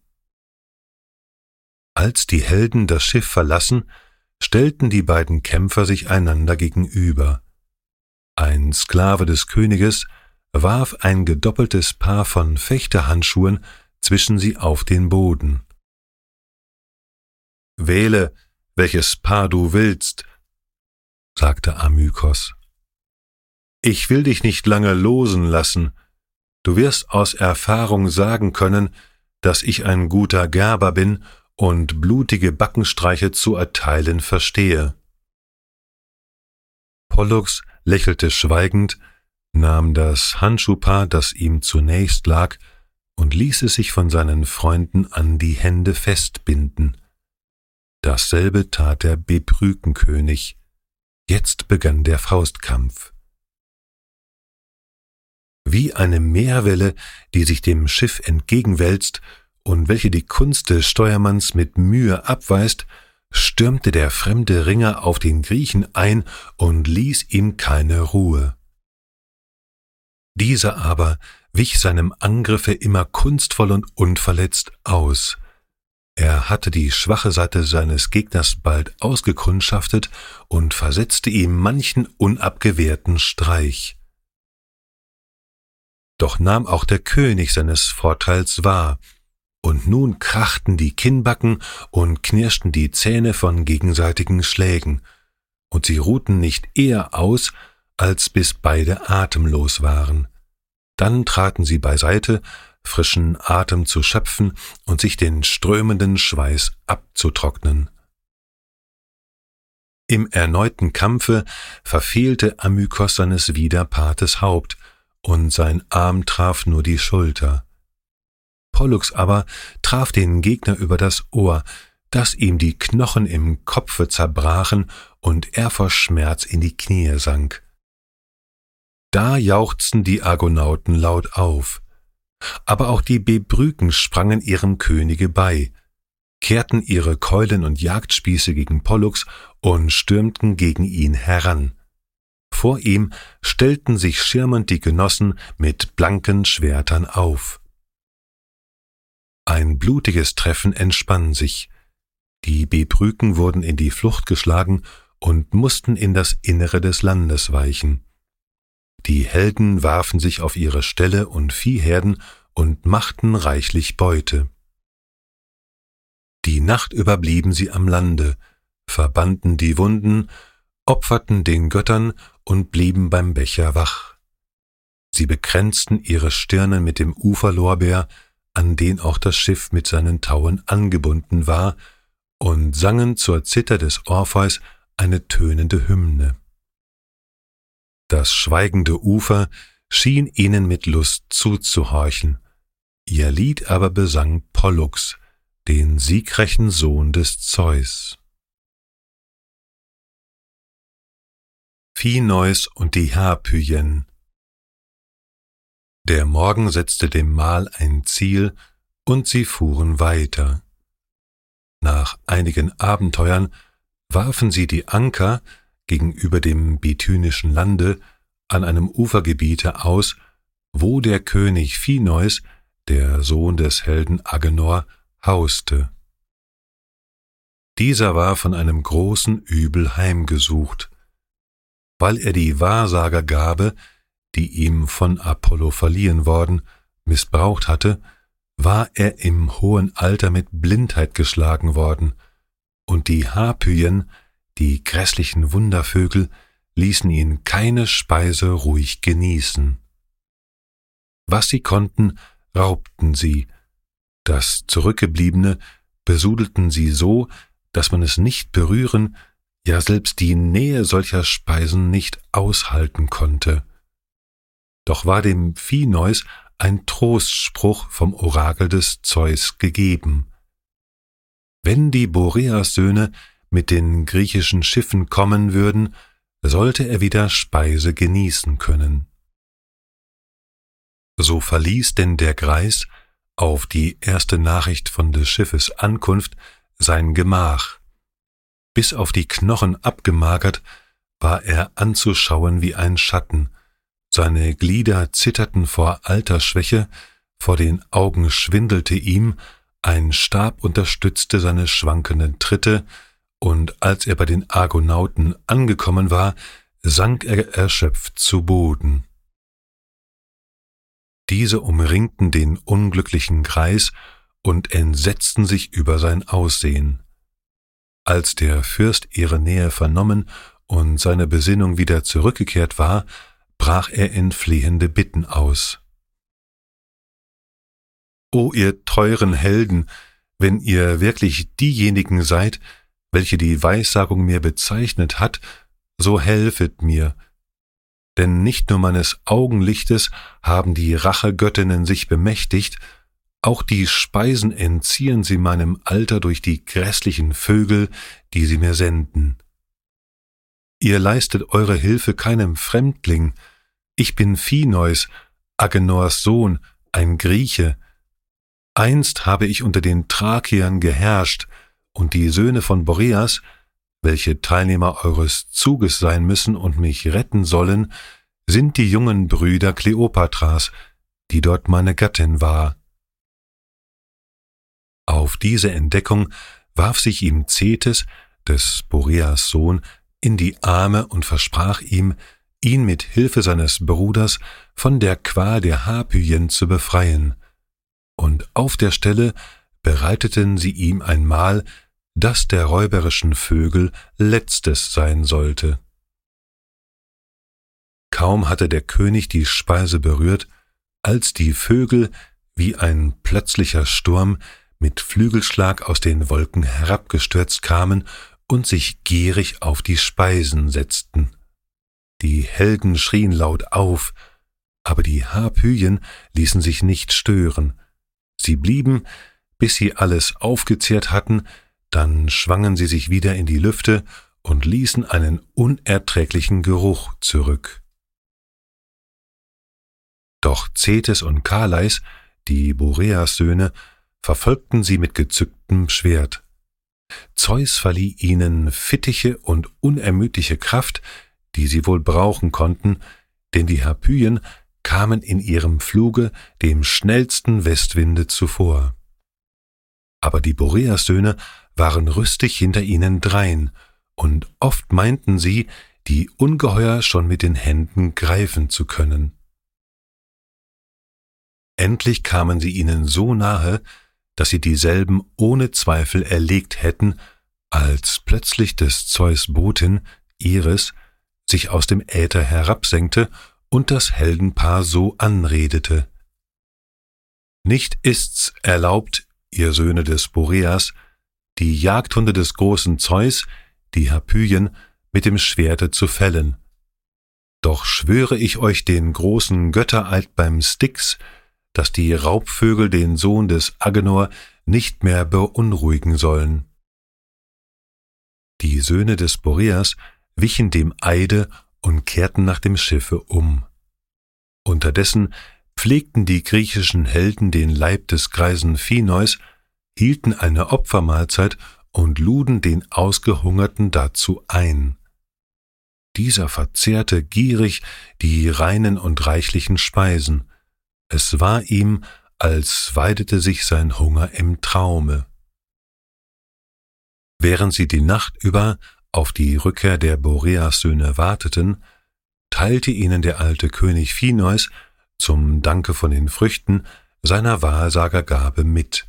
Als die Helden das Schiff verlassen, stellten die beiden Kämpfer sich einander gegenüber. Ein Sklave des Königes warf ein gedoppeltes Paar von Fechterhandschuhen zwischen sie auf den Boden. »Wähle, welches Paar du willst«, sagte Amykos. »Ich will dich nicht lange losen lassen. Du wirst aus Erfahrung sagen können, dass ich ein guter Gerber bin und blutige Backenstreiche zu erteilen verstehe. Pollux lächelte schweigend, nahm das Handschuhpaar, das ihm zunächst lag, und ließ es sich von seinen Freunden an die Hände festbinden. Dasselbe tat der Bebrykenkönig. Jetzt begann der Faustkampf. Wie eine Meerwelle, die sich dem Schiff entgegenwälzt und welche die Kunst des Steuermanns mit Mühe abweist, stürmte der fremde Ringer auf den Griechen ein und ließ ihm keine Ruhe. Dieser aber wich seinem Angriffe immer kunstvoll und unverletzt aus. Er hatte die schwache Seite seines Gegners bald ausgekundschaftet und versetzte ihm manchen unabgewehrten Streich. Doch nahm auch der König seines Vorteils wahr, und nun krachten die Kinnbacken und knirschten die Zähne von gegenseitigen Schlägen, und sie ruhten nicht eher aus, als bis beide atemlos waren. Dann traten sie beiseite, frischen Atem zu schöpfen und sich den strömenden Schweiß abzutrocknen. Im erneuten Kampfe verfehlte Amykos seines Widerpates Haupt, und sein Arm traf nur die Schulter. Pollux aber traf den Gegner über das Ohr, dass ihm die Knochen im Kopfe zerbrachen und er vor Schmerz in die Knie sank. Da jauchzten die Argonauten laut auf, aber auch die Bebryken sprangen ihrem Könige bei, kehrten ihre Keulen und Jagdspieße gegen Pollux und stürmten gegen ihn heran. Vor ihm stellten sich schirmend die Genossen mit blanken Schwertern auf. Ein blutiges Treffen entspann sich. Die Bebryken wurden in die Flucht geschlagen und mussten in das Innere des Landes weichen. Die Helden warfen sich auf ihre Ställe und Viehherden und machten reichlich Beute. Die Nacht über blieben sie am Lande, verbanden die Wunden, opferten den Göttern und blieben beim Becher wach. Sie bekränzten ihre Stirne mit dem Uferlorbeer, an den auch das Schiff mit seinen Tauen angebunden war, und sangen zur Zither des Orpheus eine tönende Hymne. Das schweigende Ufer schien ihnen mit Lust zuzuhorchen, ihr Lied aber besang Pollux, den siegreichen Sohn des Zeus. Phinois und die Harpyen. Der Morgen setzte dem Mahl ein Ziel, und sie fuhren weiter. Nach einigen Abenteuern warfen sie die Anker gegenüber dem bithynischen Lande an einem Ufergebiete aus, wo der König Phinois, der Sohn des Helden Agenor, hauste. Dieser war von einem großen Übel heimgesucht. Weil er die Wahrsagergabe, die ihm von Apollo verliehen worden, missbraucht hatte, war er im hohen Alter mit Blindheit geschlagen worden, und die Harpyen, die grässlichen Wundervögel, ließen ihn keine Speise ruhig genießen. Was sie konnten, raubten sie, das Zurückgebliebene besudelten sie so, dass man es nicht berühren, ja selbst die Nähe solcher Speisen nicht aushalten konnte. Doch war dem Phinois ein Trostspruch vom Orakel des Zeus gegeben. Wenn die Boreas-Söhne mit den griechischen Schiffen kommen würden, sollte er wieder Speise genießen können. So verließ denn der Greis auf die erste Nachricht von des Schiffes Ankunft sein Gemach. Bis auf die Knochen abgemagert, war er anzuschauen wie ein Schatten. Seine Glieder zitterten vor Altersschwäche, vor den Augen schwindelte ihm, ein Stab unterstützte seine schwankenden Tritte, und als er bei den Argonauten angekommen war, sank er erschöpft zu Boden. Diese umringten den unglücklichen Greis und entsetzten sich über sein Aussehen. Als der Fürst ihre Nähe vernommen und seine Besinnung wieder zurückgekehrt war, brach er in flehende Bitten aus. »O ihr teuren Helden, wenn ihr wirklich diejenigen seid, welche die Weissagung mir bezeichnet hat, so helfet mir. Denn nicht nur meines Augenlichtes haben die Rachegöttinnen sich bemächtigt, auch die Speisen entziehen sie meinem Alter durch die grässlichen Vögel, die sie mir senden. Ihr leistet eure Hilfe keinem Fremdling. Ich bin Phineus, Agenors Sohn, ein Grieche. Einst habe ich unter den Thrakiern geherrscht, und die Söhne von Boreas, welche Teilnehmer eures Zuges sein müssen und mich retten sollen, sind die jungen Brüder Kleopatras, die dort meine Gattin war. Auf diese Entdeckung warf sich ihm Zetes, des Boreas Sohn, in die Arme und versprach ihm, ihn mit Hilfe seines Bruders von der Qual der Harpyen zu befreien. Und auf der Stelle bereiteten sie ihm ein Mahl, das der räuberischen Vögel letztes sein sollte. Kaum hatte der König die Speise berührt, als die Vögel, wie ein plötzlicher Sturm, mit Flügelschlag aus den Wolken herabgestürzt kamen und sich gierig auf die Speisen setzten. Die Helden schrien laut auf, aber die Harpyen ließen sich nicht stören. Sie blieben, bis sie alles aufgezehrt hatten, dann schwangen sie sich wieder in die Lüfte und ließen einen unerträglichen Geruch zurück. Doch Zetes und Kaleis, die Boreas Söhne, verfolgten sie mit gezücktem Schwert. Zeus verlieh ihnen Fittiche und unermüdliche Kraft, die sie wohl brauchen konnten, denn die Harpyen kamen in ihrem Fluge dem schnellsten Westwinde zuvor. Aber die Boreas-Söhne waren rüstig hinter ihnen drein, und oft meinten sie, die Ungeheuer schon mit den Händen greifen zu können. Endlich kamen sie ihnen so nahe, dass sie dieselben ohne Zweifel erlegt hätten, als plötzlich des Zeus Botin, Iris, sich aus dem Äther herabsenkte und das Heldenpaar so anredete: »Nicht ist's erlaubt, ihr Söhne des Boreas, die Jagdhunde des großen Zeus, die Harpyen, mit dem Schwerte zu fällen. Doch schwöre ich euch den großen Göttereid beim Styx, dass die Raubvögel den Sohn des Agenor nicht mehr beunruhigen sollen.« Die Söhne des Boreas wichen dem Eide und kehrten nach dem Schiffe um. Unterdessen pflegten die griechischen Helden den Leib des greisen Phineus, hielten eine Opfermahlzeit und luden den Ausgehungerten dazu ein. Dieser verzehrte gierig die reinen und reichlichen Speisen. Es war ihm, als weidete sich sein Hunger im Traume. Während sie die Nacht über auf die Rückkehr der Boreas-Söhne warteten, teilte ihnen der alte König Phineus zum Danke von den Früchten seiner Wahrsagergabe mit.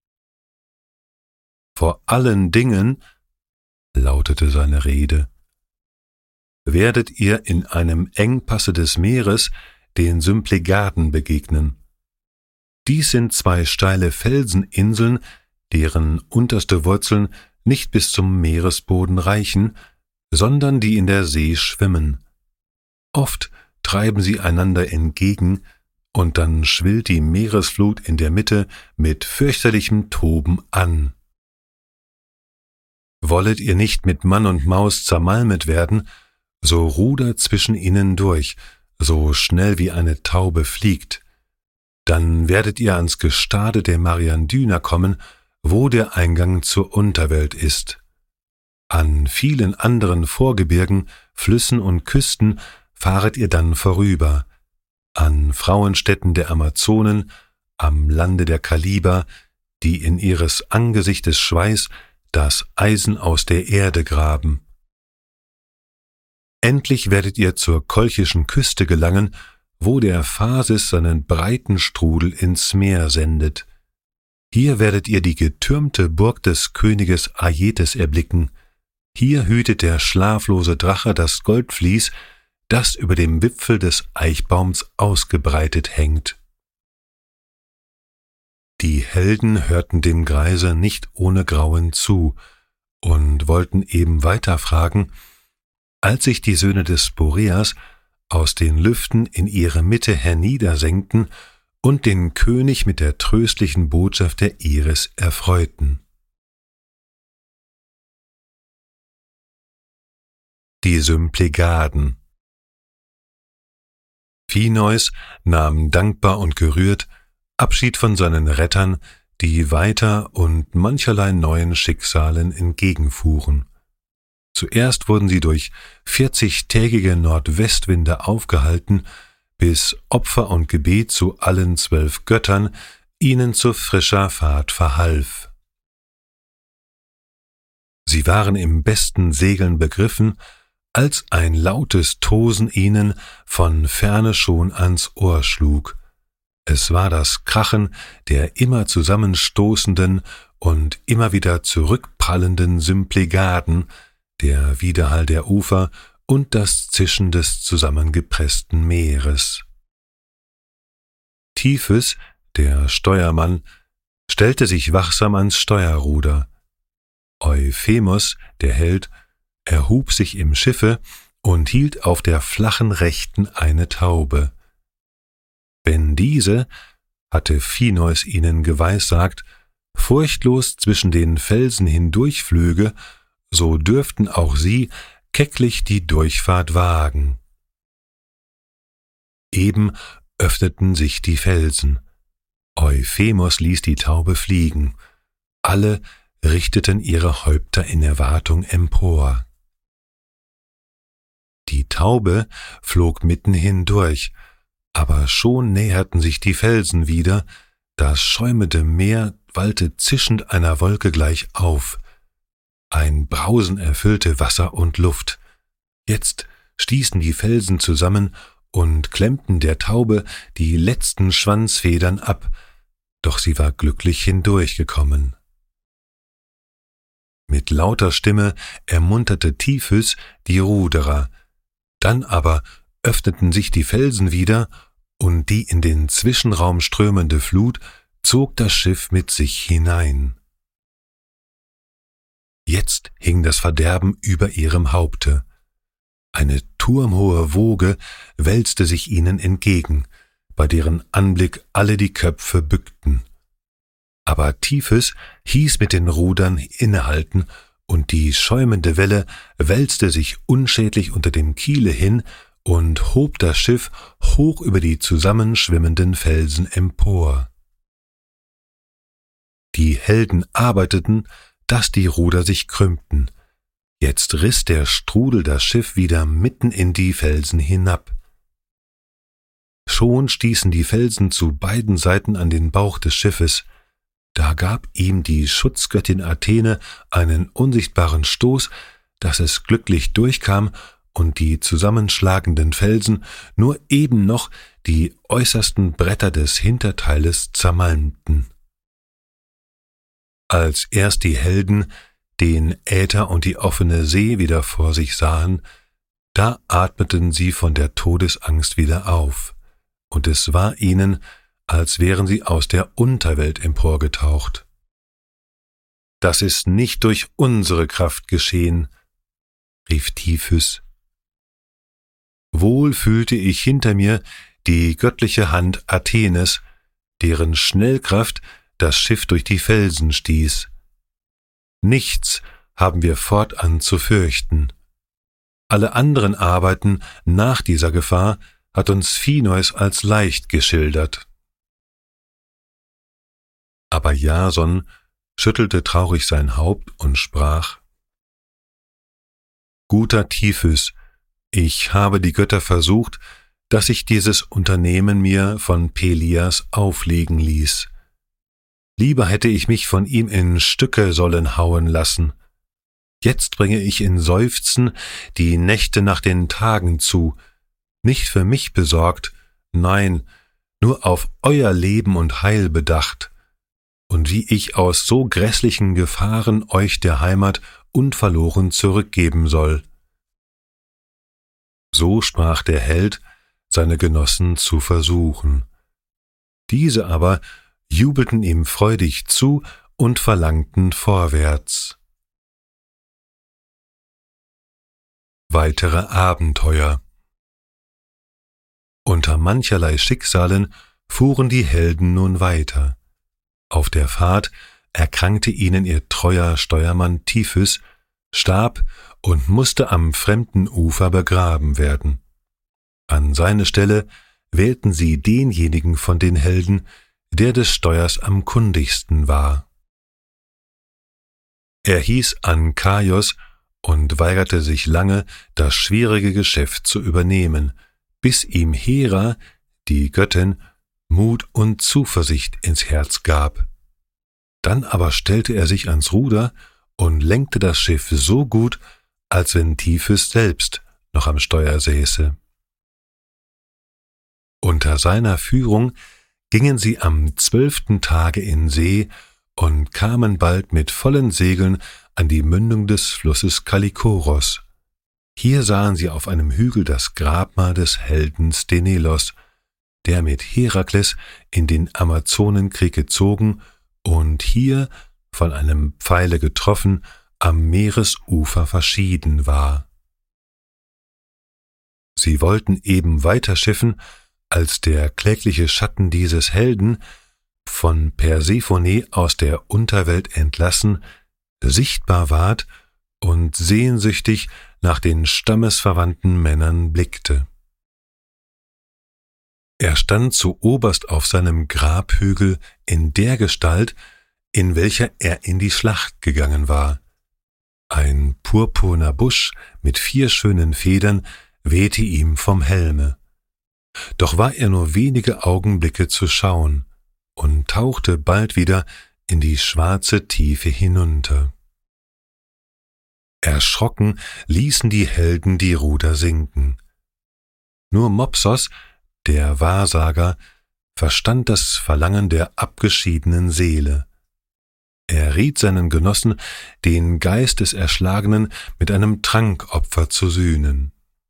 »Vor allen Dingen«, lautete seine Rede, »werdet ihr in einem Engpasse des Meeres den Symplegaden begegnen. Dies sind zwei steile Felseninseln, deren unterste Wurzeln nicht bis zum Meeresboden reichen, sondern die in der See schwimmen. Oft treiben sie einander entgegen, und dann schwillt die Meeresflut in der Mitte mit fürchterlichem Toben an. Wollet ihr nicht mit Mann und Maus zermalmet werden, so rudert zwischen ihnen durch, so schnell wie eine Taube fliegt. Dann werdet ihr ans Gestade der Mariandyna kommen, wo der Eingang zur Unterwelt ist. An vielen anderen Vorgebirgen, Flüssen und Küsten fahret ihr dann vorüber, an Frauenstädten der Amazonen, am Lande der Kaliber, die in ihres Angesichtes Schweiß das Eisen aus der Erde graben. Endlich werdet ihr zur kolchischen Küste gelangen, wo der Phasis seinen breiten Strudel ins Meer sendet. Hier werdet ihr die getürmte Burg des Königes Aietes erblicken. Hier hütet der schlaflose Drache das Goldvlies, das über dem Wipfel des Eichbaums ausgebreitet hängt. Die Helden hörten dem Greise nicht ohne Grauen zu und wollten eben weiter fragen, als sich die Söhne des Boreas aus den Lüften in ihre Mitte herniedersenkten und den König mit der tröstlichen Botschaft der Iris erfreuten. Die Symplegaden. Phineus nahm dankbar und gerührt Abschied von seinen Rettern, die weiter und mancherlei neuen Schicksalen entgegenfuhren. Zuerst wurden sie durch vierzigtägige Nordwestwinde aufgehalten, bis Opfer und Gebet zu allen zwölf Göttern ihnen zu frischer Fahrt verhalf. Sie waren im besten Segeln begriffen, als ein lautes Tosen ihnen von ferne schon ans Ohr schlug. Es war das Krachen der immer zusammenstoßenden und immer wieder zurückprallenden Symplegaden, der Widerhall der Ufer und das Zischen des zusammengepressten Meeres. Tiphys, der Steuermann, stellte sich wachsam ans Steuerruder. Euphemos, der Held, erhub sich im Schiffe und hielt auf der flachen Rechten eine Taube. Wenn diese, hatte Phineus ihnen geweissagt, furchtlos zwischen den Felsen hindurchflöge, so dürften auch sie kecklich die Durchfahrt wagen. Eben öffneten sich die Felsen. Euphemos ließ die Taube fliegen. Alle richteten ihre Häupter in Erwartung empor. Die Taube flog mitten hindurch, aber schon näherten sich die Felsen wieder, das schäumende Meer wallte zischend einer Wolke gleich auf. Ein Brausen erfüllte Wasser und Luft. Jetzt stießen die Felsen zusammen und klemmten der Taube die letzten Schwanzfedern ab, doch sie war glücklich hindurchgekommen. Mit lauter Stimme ermunterte Tiphys die Ruderer, dann aber öffneten sich die Felsen wieder, und die in den Zwischenraum strömende Flut zog das Schiff mit sich hinein. Jetzt hing das Verderben über ihrem Haupte. Eine turmhohe Woge wälzte sich ihnen entgegen, bei deren Anblick alle die Köpfe bückten. Aber Tiphys hieß mit den Rudern innehalten, und die schäumende Welle wälzte sich unschädlich unter dem Kiele hin und hob das Schiff hoch über die zusammenschwimmenden Felsen empor. Die Helden arbeiteten, dass die Ruder sich krümmten. Jetzt riss der Strudel das Schiff wieder mitten in die Felsen hinab. Schon stießen die Felsen zu beiden Seiten an den Bauch des Schiffes. Da gab ihm die Schutzgöttin Athene einen unsichtbaren Stoß, dass es glücklich durchkam und die zusammenschlagenden Felsen nur eben noch die äußersten Bretter des Hinterteiles zermalmten. Als erst die Helden den Äther und die offene See wieder vor sich sahen, da atmeten sie von der Todesangst wieder auf, und es war ihnen, als wären sie aus der Unterwelt emporgetaucht. »Das ist nicht durch unsere Kraft geschehen«, rief Tiphys. Wohl fühlte ich hinter mir die göttliche Hand Athenes, deren Schnellkraft das Schiff durch die Felsen stieß. Nichts haben wir fortan zu fürchten. Alle anderen Arbeiten nach dieser Gefahr hat uns Phineus als leicht geschildert. Aber Jason schüttelte traurig sein Haupt und sprach: »Guter Tiphys, ich habe die Götter versucht, dass ich dieses Unternehmen mir von Pelias auflegen ließ. Lieber hätte ich mich von ihm in Stücke sollen hauen lassen. Jetzt bringe ich in Seufzen die Nächte nach den Tagen zu, nicht für mich besorgt, nein, nur auf euer Leben und Heil bedacht, und wie ich aus so grässlichen Gefahren euch der Heimat unverloren zurückgeben soll.« So sprach der Held, seine Genossen zu versuchen. Diese aber jubelten ihm freudig zu und verlangten vorwärts. Weitere Abenteuer. Unter mancherlei Schicksalen fuhren die Helden nun weiter. Auf der Fahrt erkrankte ihnen ihr treuer Steuermann Tiphys, starb und musste am fremden Ufer begraben werden. An seine Stelle wählten sie denjenigen von den Helden, der des Steuers am kundigsten war. Er hieß Ankaios und weigerte sich lange, das schwierige Geschäft zu übernehmen, bis ihm Hera, die Göttin, Mut und Zuversicht ins Herz gab. Dann aber stellte er sich ans Ruder und lenkte das Schiff so gut, als wenn Tiphys selbst noch am Steuer säße. Unter seiner Führung gingen sie am zwölften Tage in See und kamen bald mit vollen Segeln an die Mündung des Flusses Kalikoros. Hier sahen sie auf einem Hügel das Grabmal des Helden Sthenelos, der mit Herakles in den Amazonenkrieg gezogen und hier, von einem Pfeile getroffen, am Meeresufer verschieden war. Sie wollten eben weiterschiffen, als der klägliche Schatten dieses Helden, von Persephone aus der Unterwelt entlassen, sichtbar ward und sehnsüchtig nach den stammesverwandten Männern blickte. Er stand zuoberst auf seinem Grabhügel in der Gestalt, in welcher er in die Schlacht gegangen war. Ein purpurner Busch mit vier schönen Federn wehte ihm vom Helme. Doch war er nur wenige Augenblicke zu schauen und tauchte bald wieder in die schwarze Tiefe hinunter. Erschrocken ließen die Helden die Ruder sinken. Nur Mopsos, der Wahrsager, verstand das Verlangen der abgeschiedenen Seele. Er riet seinen Genossen, den Geist des Erschlagenen mit einem Trankopfer zu sühnen.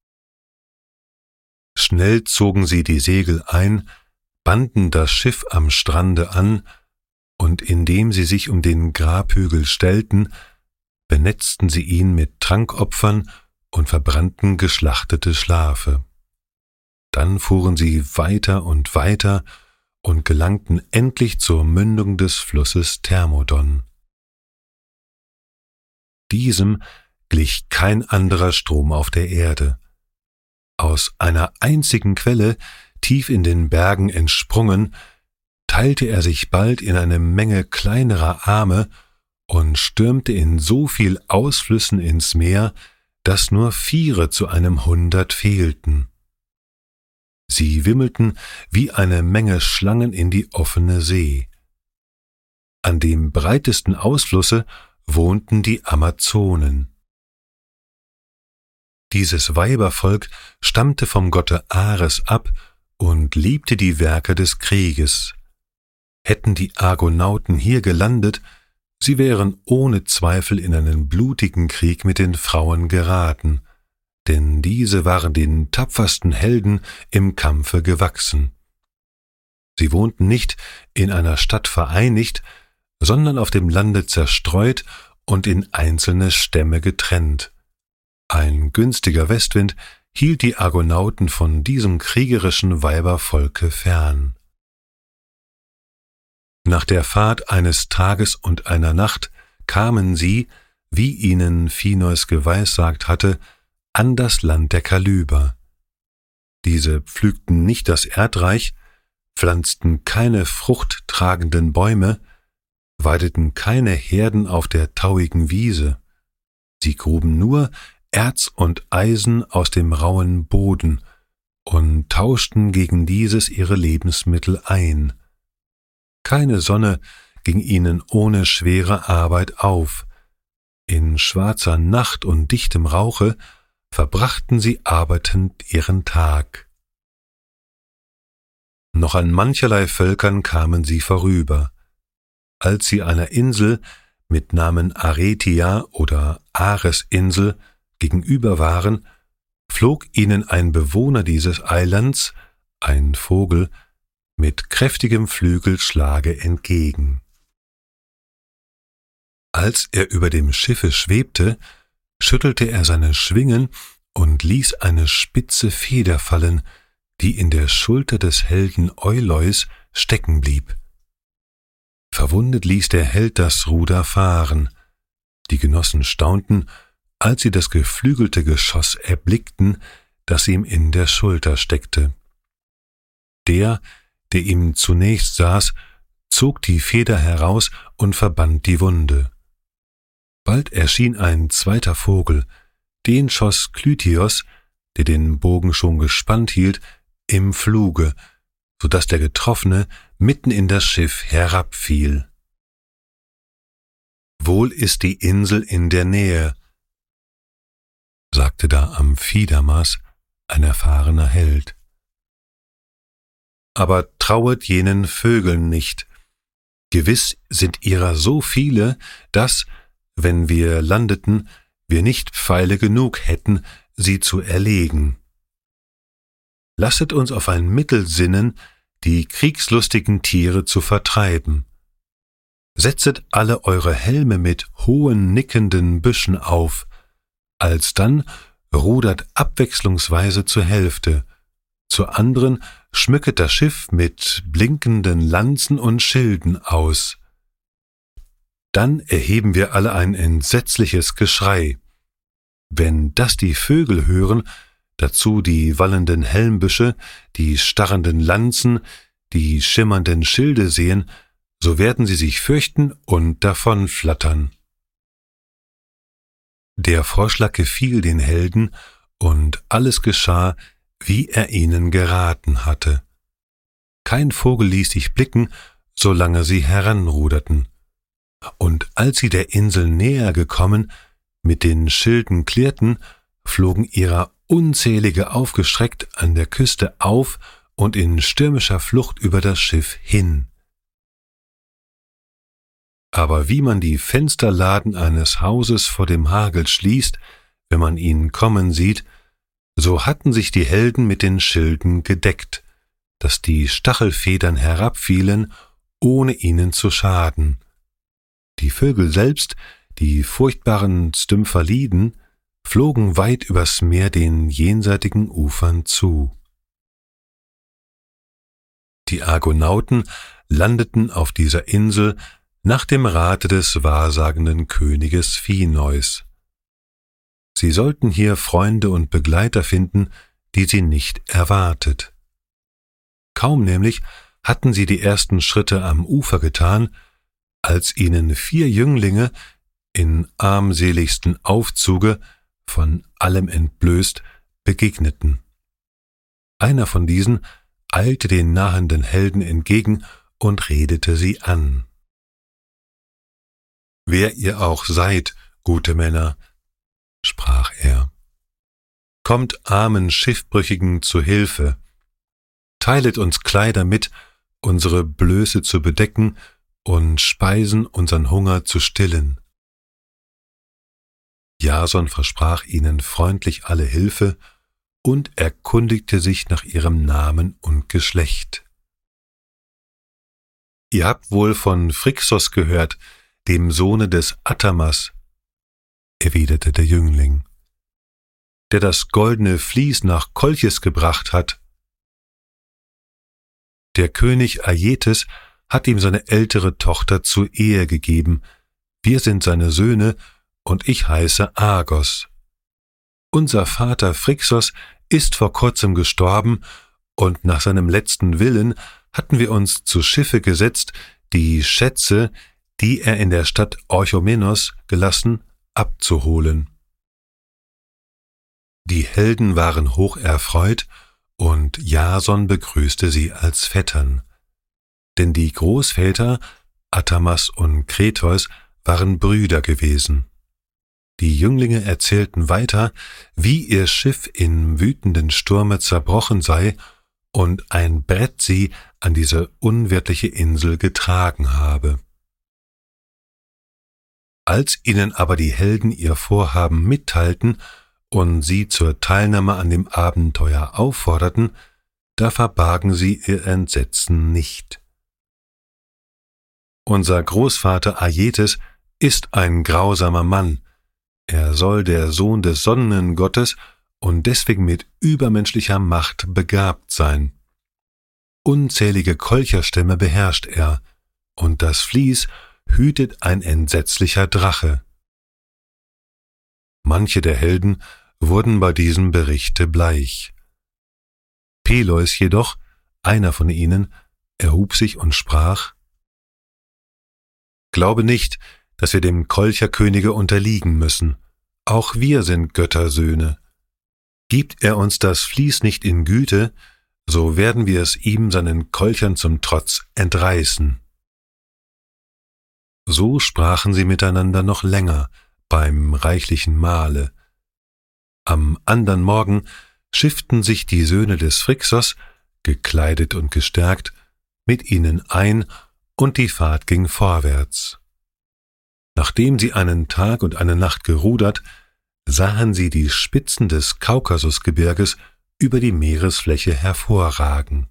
Schnell zogen sie die Segel ein, banden das Schiff am Strande an, und indem sie sich um den Grabhügel stellten, benetzten sie ihn mit Trankopfern und verbrannten geschlachtete Schafe. Dann fuhren sie weiter und weiter und gelangten endlich zur Mündung des Flusses Thermodon. Diesem glich kein anderer Strom auf der Erde. Aus einer einzigen Quelle, tief in den Bergen entsprungen, teilte er sich bald in eine Menge kleinerer Arme und stürmte in so viel Ausflüssen ins Meer, dass nur Viere zu einem Hundert fehlten. Sie wimmelten wie eine Menge Schlangen in die offene See. An dem breitesten Ausflusse wohnten die Amazonen. Dieses Weibervolk stammte vom Gotte Ares ab und liebte die Werke des Krieges. Hätten die Argonauten hier gelandet, sie wären ohne Zweifel in einen blutigen Krieg mit den Frauen geraten, denn diese waren den tapfersten Helden im Kampfe gewachsen. Sie wohnten nicht in einer Stadt vereinigt, sondern auf dem Lande zerstreut und in einzelne Stämme getrennt. Ein günstiger Westwind hielt die Argonauten von diesem kriegerischen Weibervolke fern. Nach der Fahrt eines Tages und einer Nacht kamen sie, wie ihnen Phineus geweissagt hatte, an das Land der Kalyber. Diese pflügten nicht das Erdreich, pflanzten keine fruchttragenden Bäume, weideten keine Herden auf der tauigen Wiese. Sie gruben nur Erz und Eisen aus dem rauen Boden und tauschten gegen dieses ihre Lebensmittel ein. Keine Sonne ging ihnen ohne schwere Arbeit auf. In schwarzer Nacht und dichtem Rauche verbrachten sie arbeitend ihren Tag. Noch an mancherlei Völkern kamen sie vorüber. Als sie einer Insel mit Namen Aretia oder Aresinsel gegenüber waren, flog ihnen ein Bewohner dieses Eilands, ein Vogel, mit kräftigem Flügelschlage entgegen. Als er über dem Schiffe schwebte, schüttelte er seine Schwingen und ließ eine spitze Feder fallen, die in der Schulter des Helden Euleus stecken blieb. Verwundet ließ der Held das Ruder fahren. Die Genossen staunten, als sie das geflügelte Geschoss erblickten, das ihm in der Schulter steckte. Der, der ihm zunächst saß, zog die Feder heraus und verband die Wunde. Bald erschien ein zweiter Vogel, den schoss Klytios, der den Bogen schon gespannt hielt, im Fluge, so daß der Getroffene mitten in das Schiff herabfiel. »Wohl ist die Insel in der Nähe«, sagte da Amphidamas, ein erfahrener Held. »Aber trauet jenen Vögeln nicht. Gewiss sind ihrer so viele, dass, wenn wir landeten, wir nicht Pfeile genug hätten, sie zu erlegen. Lasset uns auf ein Mittel sinnen, die kriegslustigen Tiere zu vertreiben. Setzet alle eure Helme mit hohen, nickenden Büschen auf, alsdann rudert abwechslungsweise zur Hälfte, zur anderen schmücket das Schiff mit blinkenden Lanzen und Schilden aus. Dann erheben wir alle ein entsetzliches Geschrei. Wenn das die Vögel hören, dazu die wallenden Helmbüsche, die starrenden Lanzen, die schimmernden Schilde sehen, so werden sie sich fürchten und davonflattern.« Der Vorschlag gefiel den Helden, und alles geschah, wie er ihnen geraten hatte. Kein Vogel ließ sich blicken, solange sie heranruderten. Und als sie der Insel näher gekommen, mit den Schilden klirrten, flogen ihrer unzählige aufgestreckt an der Küste auf und in stürmischer Flucht über das Schiff hin. Aber wie man die Fensterladen eines Hauses vor dem Hagel schließt, wenn man ihn kommen sieht, so hatten sich die Helden mit den Schilden gedeckt, dass die Stachelfedern herabfielen, ohne ihnen zu schaden. Die Vögel selbst, die furchtbaren Stymphaliden, flogen weit übers Meer den jenseitigen Ufern zu. Die Argonauten landeten auf dieser Insel nach dem Rate des wahrsagenden Königes Phineus. Sie sollten hier Freunde und Begleiter finden, die sie nicht erwartet. Kaum nämlich hatten sie die ersten Schritte am Ufer getan, als ihnen vier Jünglinge in armseligstem Aufzuge, von allem entblößt, begegneten. Einer von diesen eilte den nahenden Helden entgegen und redete sie an. »Wer ihr auch seid, gute Männer«, sprach er, »kommt armen Schiffbrüchigen zu Hilfe. Teilet uns Kleider mit, unsere Blöße zu bedecken und Speisen unseren Hunger zu stillen.« Jason versprach ihnen freundlich alle Hilfe und erkundigte sich nach ihrem Namen und Geschlecht. »Ihr habt wohl von Phrixos gehört, dem Sohne des Atamas«, erwiderte der Jüngling, »der das goldene Vlies nach Kolchis gebracht hat. Der König Aietes hat ihm seine ältere Tochter zur Ehe gegeben. Wir sind seine Söhne, und ich heiße Argos. Unser Vater Phrixos ist vor kurzem gestorben, und nach seinem letzten Willen hatten wir uns zu Schiffe gesetzt, die Schätze, die er in der Stadt Orchomenos gelassen, abzuholen. Die Helden waren hoch erfreut, und Jason begrüßte sie als Vettern. Denn die Großväter, Atamas und Kretheus, waren Brüder gewesen. Die Jünglinge erzählten weiter, wie ihr Schiff im wütenden Sturme zerbrochen sei und ein Brett sie an diese unwirtliche Insel getragen habe. Als ihnen aber die Helden ihr Vorhaben mitteilten und sie zur Teilnahme an dem Abenteuer aufforderten, da verbargen sie ihr Entsetzen nicht. Unser Großvater Aietes ist ein grausamer Mann. Er soll der Sohn des Sonnengottes und deswegen mit übermenschlicher Macht begabt sein. Unzählige Kolcherstämme beherrscht er, und das Vlies hütet ein entsetzlicher Drache. Manche der Helden wurden bei diesem Berichte bleich. Peleus jedoch, einer von ihnen, erhub sich und sprach: Glaube nicht, dass wir dem Kolcherkönige unterliegen müssen. Auch wir sind Göttersöhne. Gibt er uns das Vlies nicht in Güte, so werden wir es ihm seinen Kolchern zum Trotz entreißen. So sprachen sie miteinander noch länger beim reichlichen Mahle. Am andern Morgen schifften sich die Söhne des Phrixos, gekleidet und gestärkt, mit ihnen ein, und die Fahrt ging vorwärts. Nachdem sie einen Tag und eine Nacht gerudert, sahen sie die Spitzen des Kaukasusgebirges über die Meeresfläche hervorragen.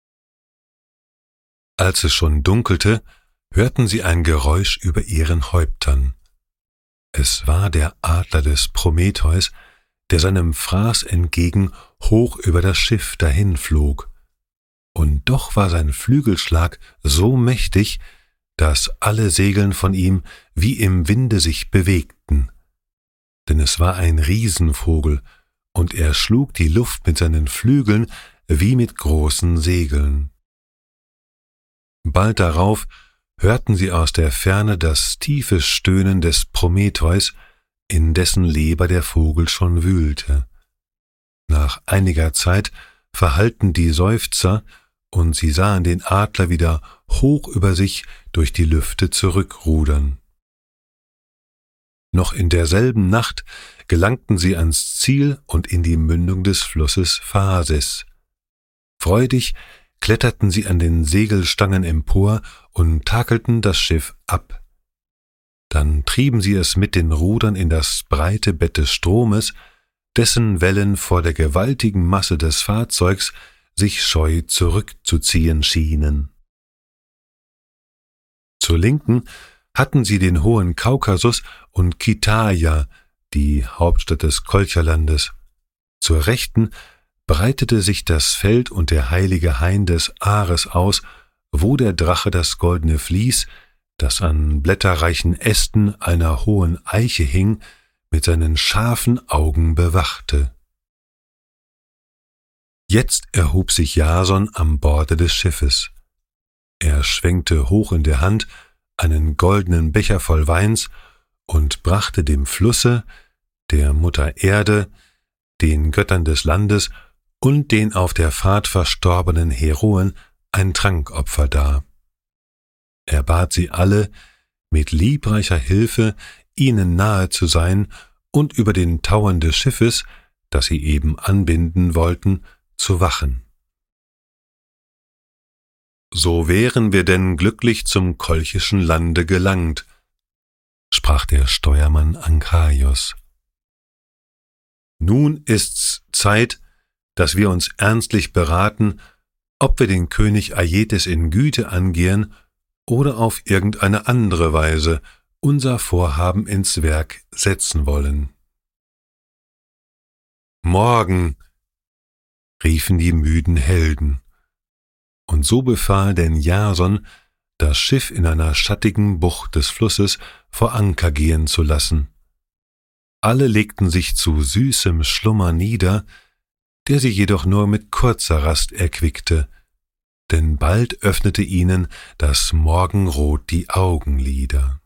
Als es schon dunkelte, hörten sie ein Geräusch über ihren Häuptern. Es war der Adler des Prometheus, der seinem Fraß entgegen hoch über das Schiff dahinflog. Und doch war sein Flügelschlag so mächtig, dass alle Segeln von ihm wie im Winde sich bewegten. Denn es war ein Riesenvogel, und er schlug die Luft mit seinen Flügeln wie mit großen Segeln. Bald darauf hörten sie aus der Ferne das tiefe Stöhnen des Prometheus, in dessen Leber der Vogel schon wühlte. Nach einiger Zeit verhallten die Seufzer, und sie sahen den Adler wieder hoch über sich durch die Lüfte zurückrudern. Noch in derselben Nacht gelangten sie ans Ziel und in die Mündung des Flusses Phasis. Freudig kletterten sie an den Segelstangen empor und takelten das Schiff ab. Dann trieben sie es mit den Rudern in das breite Bett des Stromes, dessen Wellen vor der gewaltigen Masse des Fahrzeugs sich scheu zurückzuziehen schienen. Zur Linken hatten sie den hohen Kaukasus und Kitaia, die Hauptstadt des Kolcherlandes. Zur Rechten breitete sich das Feld und der heilige Hain des Ares aus, wo der Drache das goldene Vlies, das an blätterreichen Ästen einer hohen Eiche hing, mit seinen scharfen Augen bewachte. Jetzt erhob sich Jason am Borde des Schiffes. Er schwenkte hoch in der Hand einen goldenen Becher voll Weins und brachte dem Flusse, der Mutter Erde, den Göttern des Landes und den auf der Fahrt verstorbenen Heroen ein Trankopfer dar. Er bat sie alle, mit liebreicher Hilfe ihnen nahe zu sein und über den Tauern des Schiffes, das sie eben anbinden wollten, zu wachen. »So wären wir denn glücklich zum kolchischen Lande gelangt«, sprach der Steuermann Ankaios. »Nun ist's Zeit, dass wir uns ernstlich beraten, ob wir den König Aietes in Güte angehen oder auf irgendeine andere Weise unser Vorhaben ins Werk setzen wollen.« »Morgen«, riefen die müden Helden. Und so befahl denn Jason, das Schiff in einer schattigen Bucht des Flusses vor Anker gehen zu lassen. Alle legten sich zu süßem Schlummer nieder, der sie jedoch nur mit kurzer Rast erquickte, denn bald öffnete ihnen das Morgenrot die Augenlider.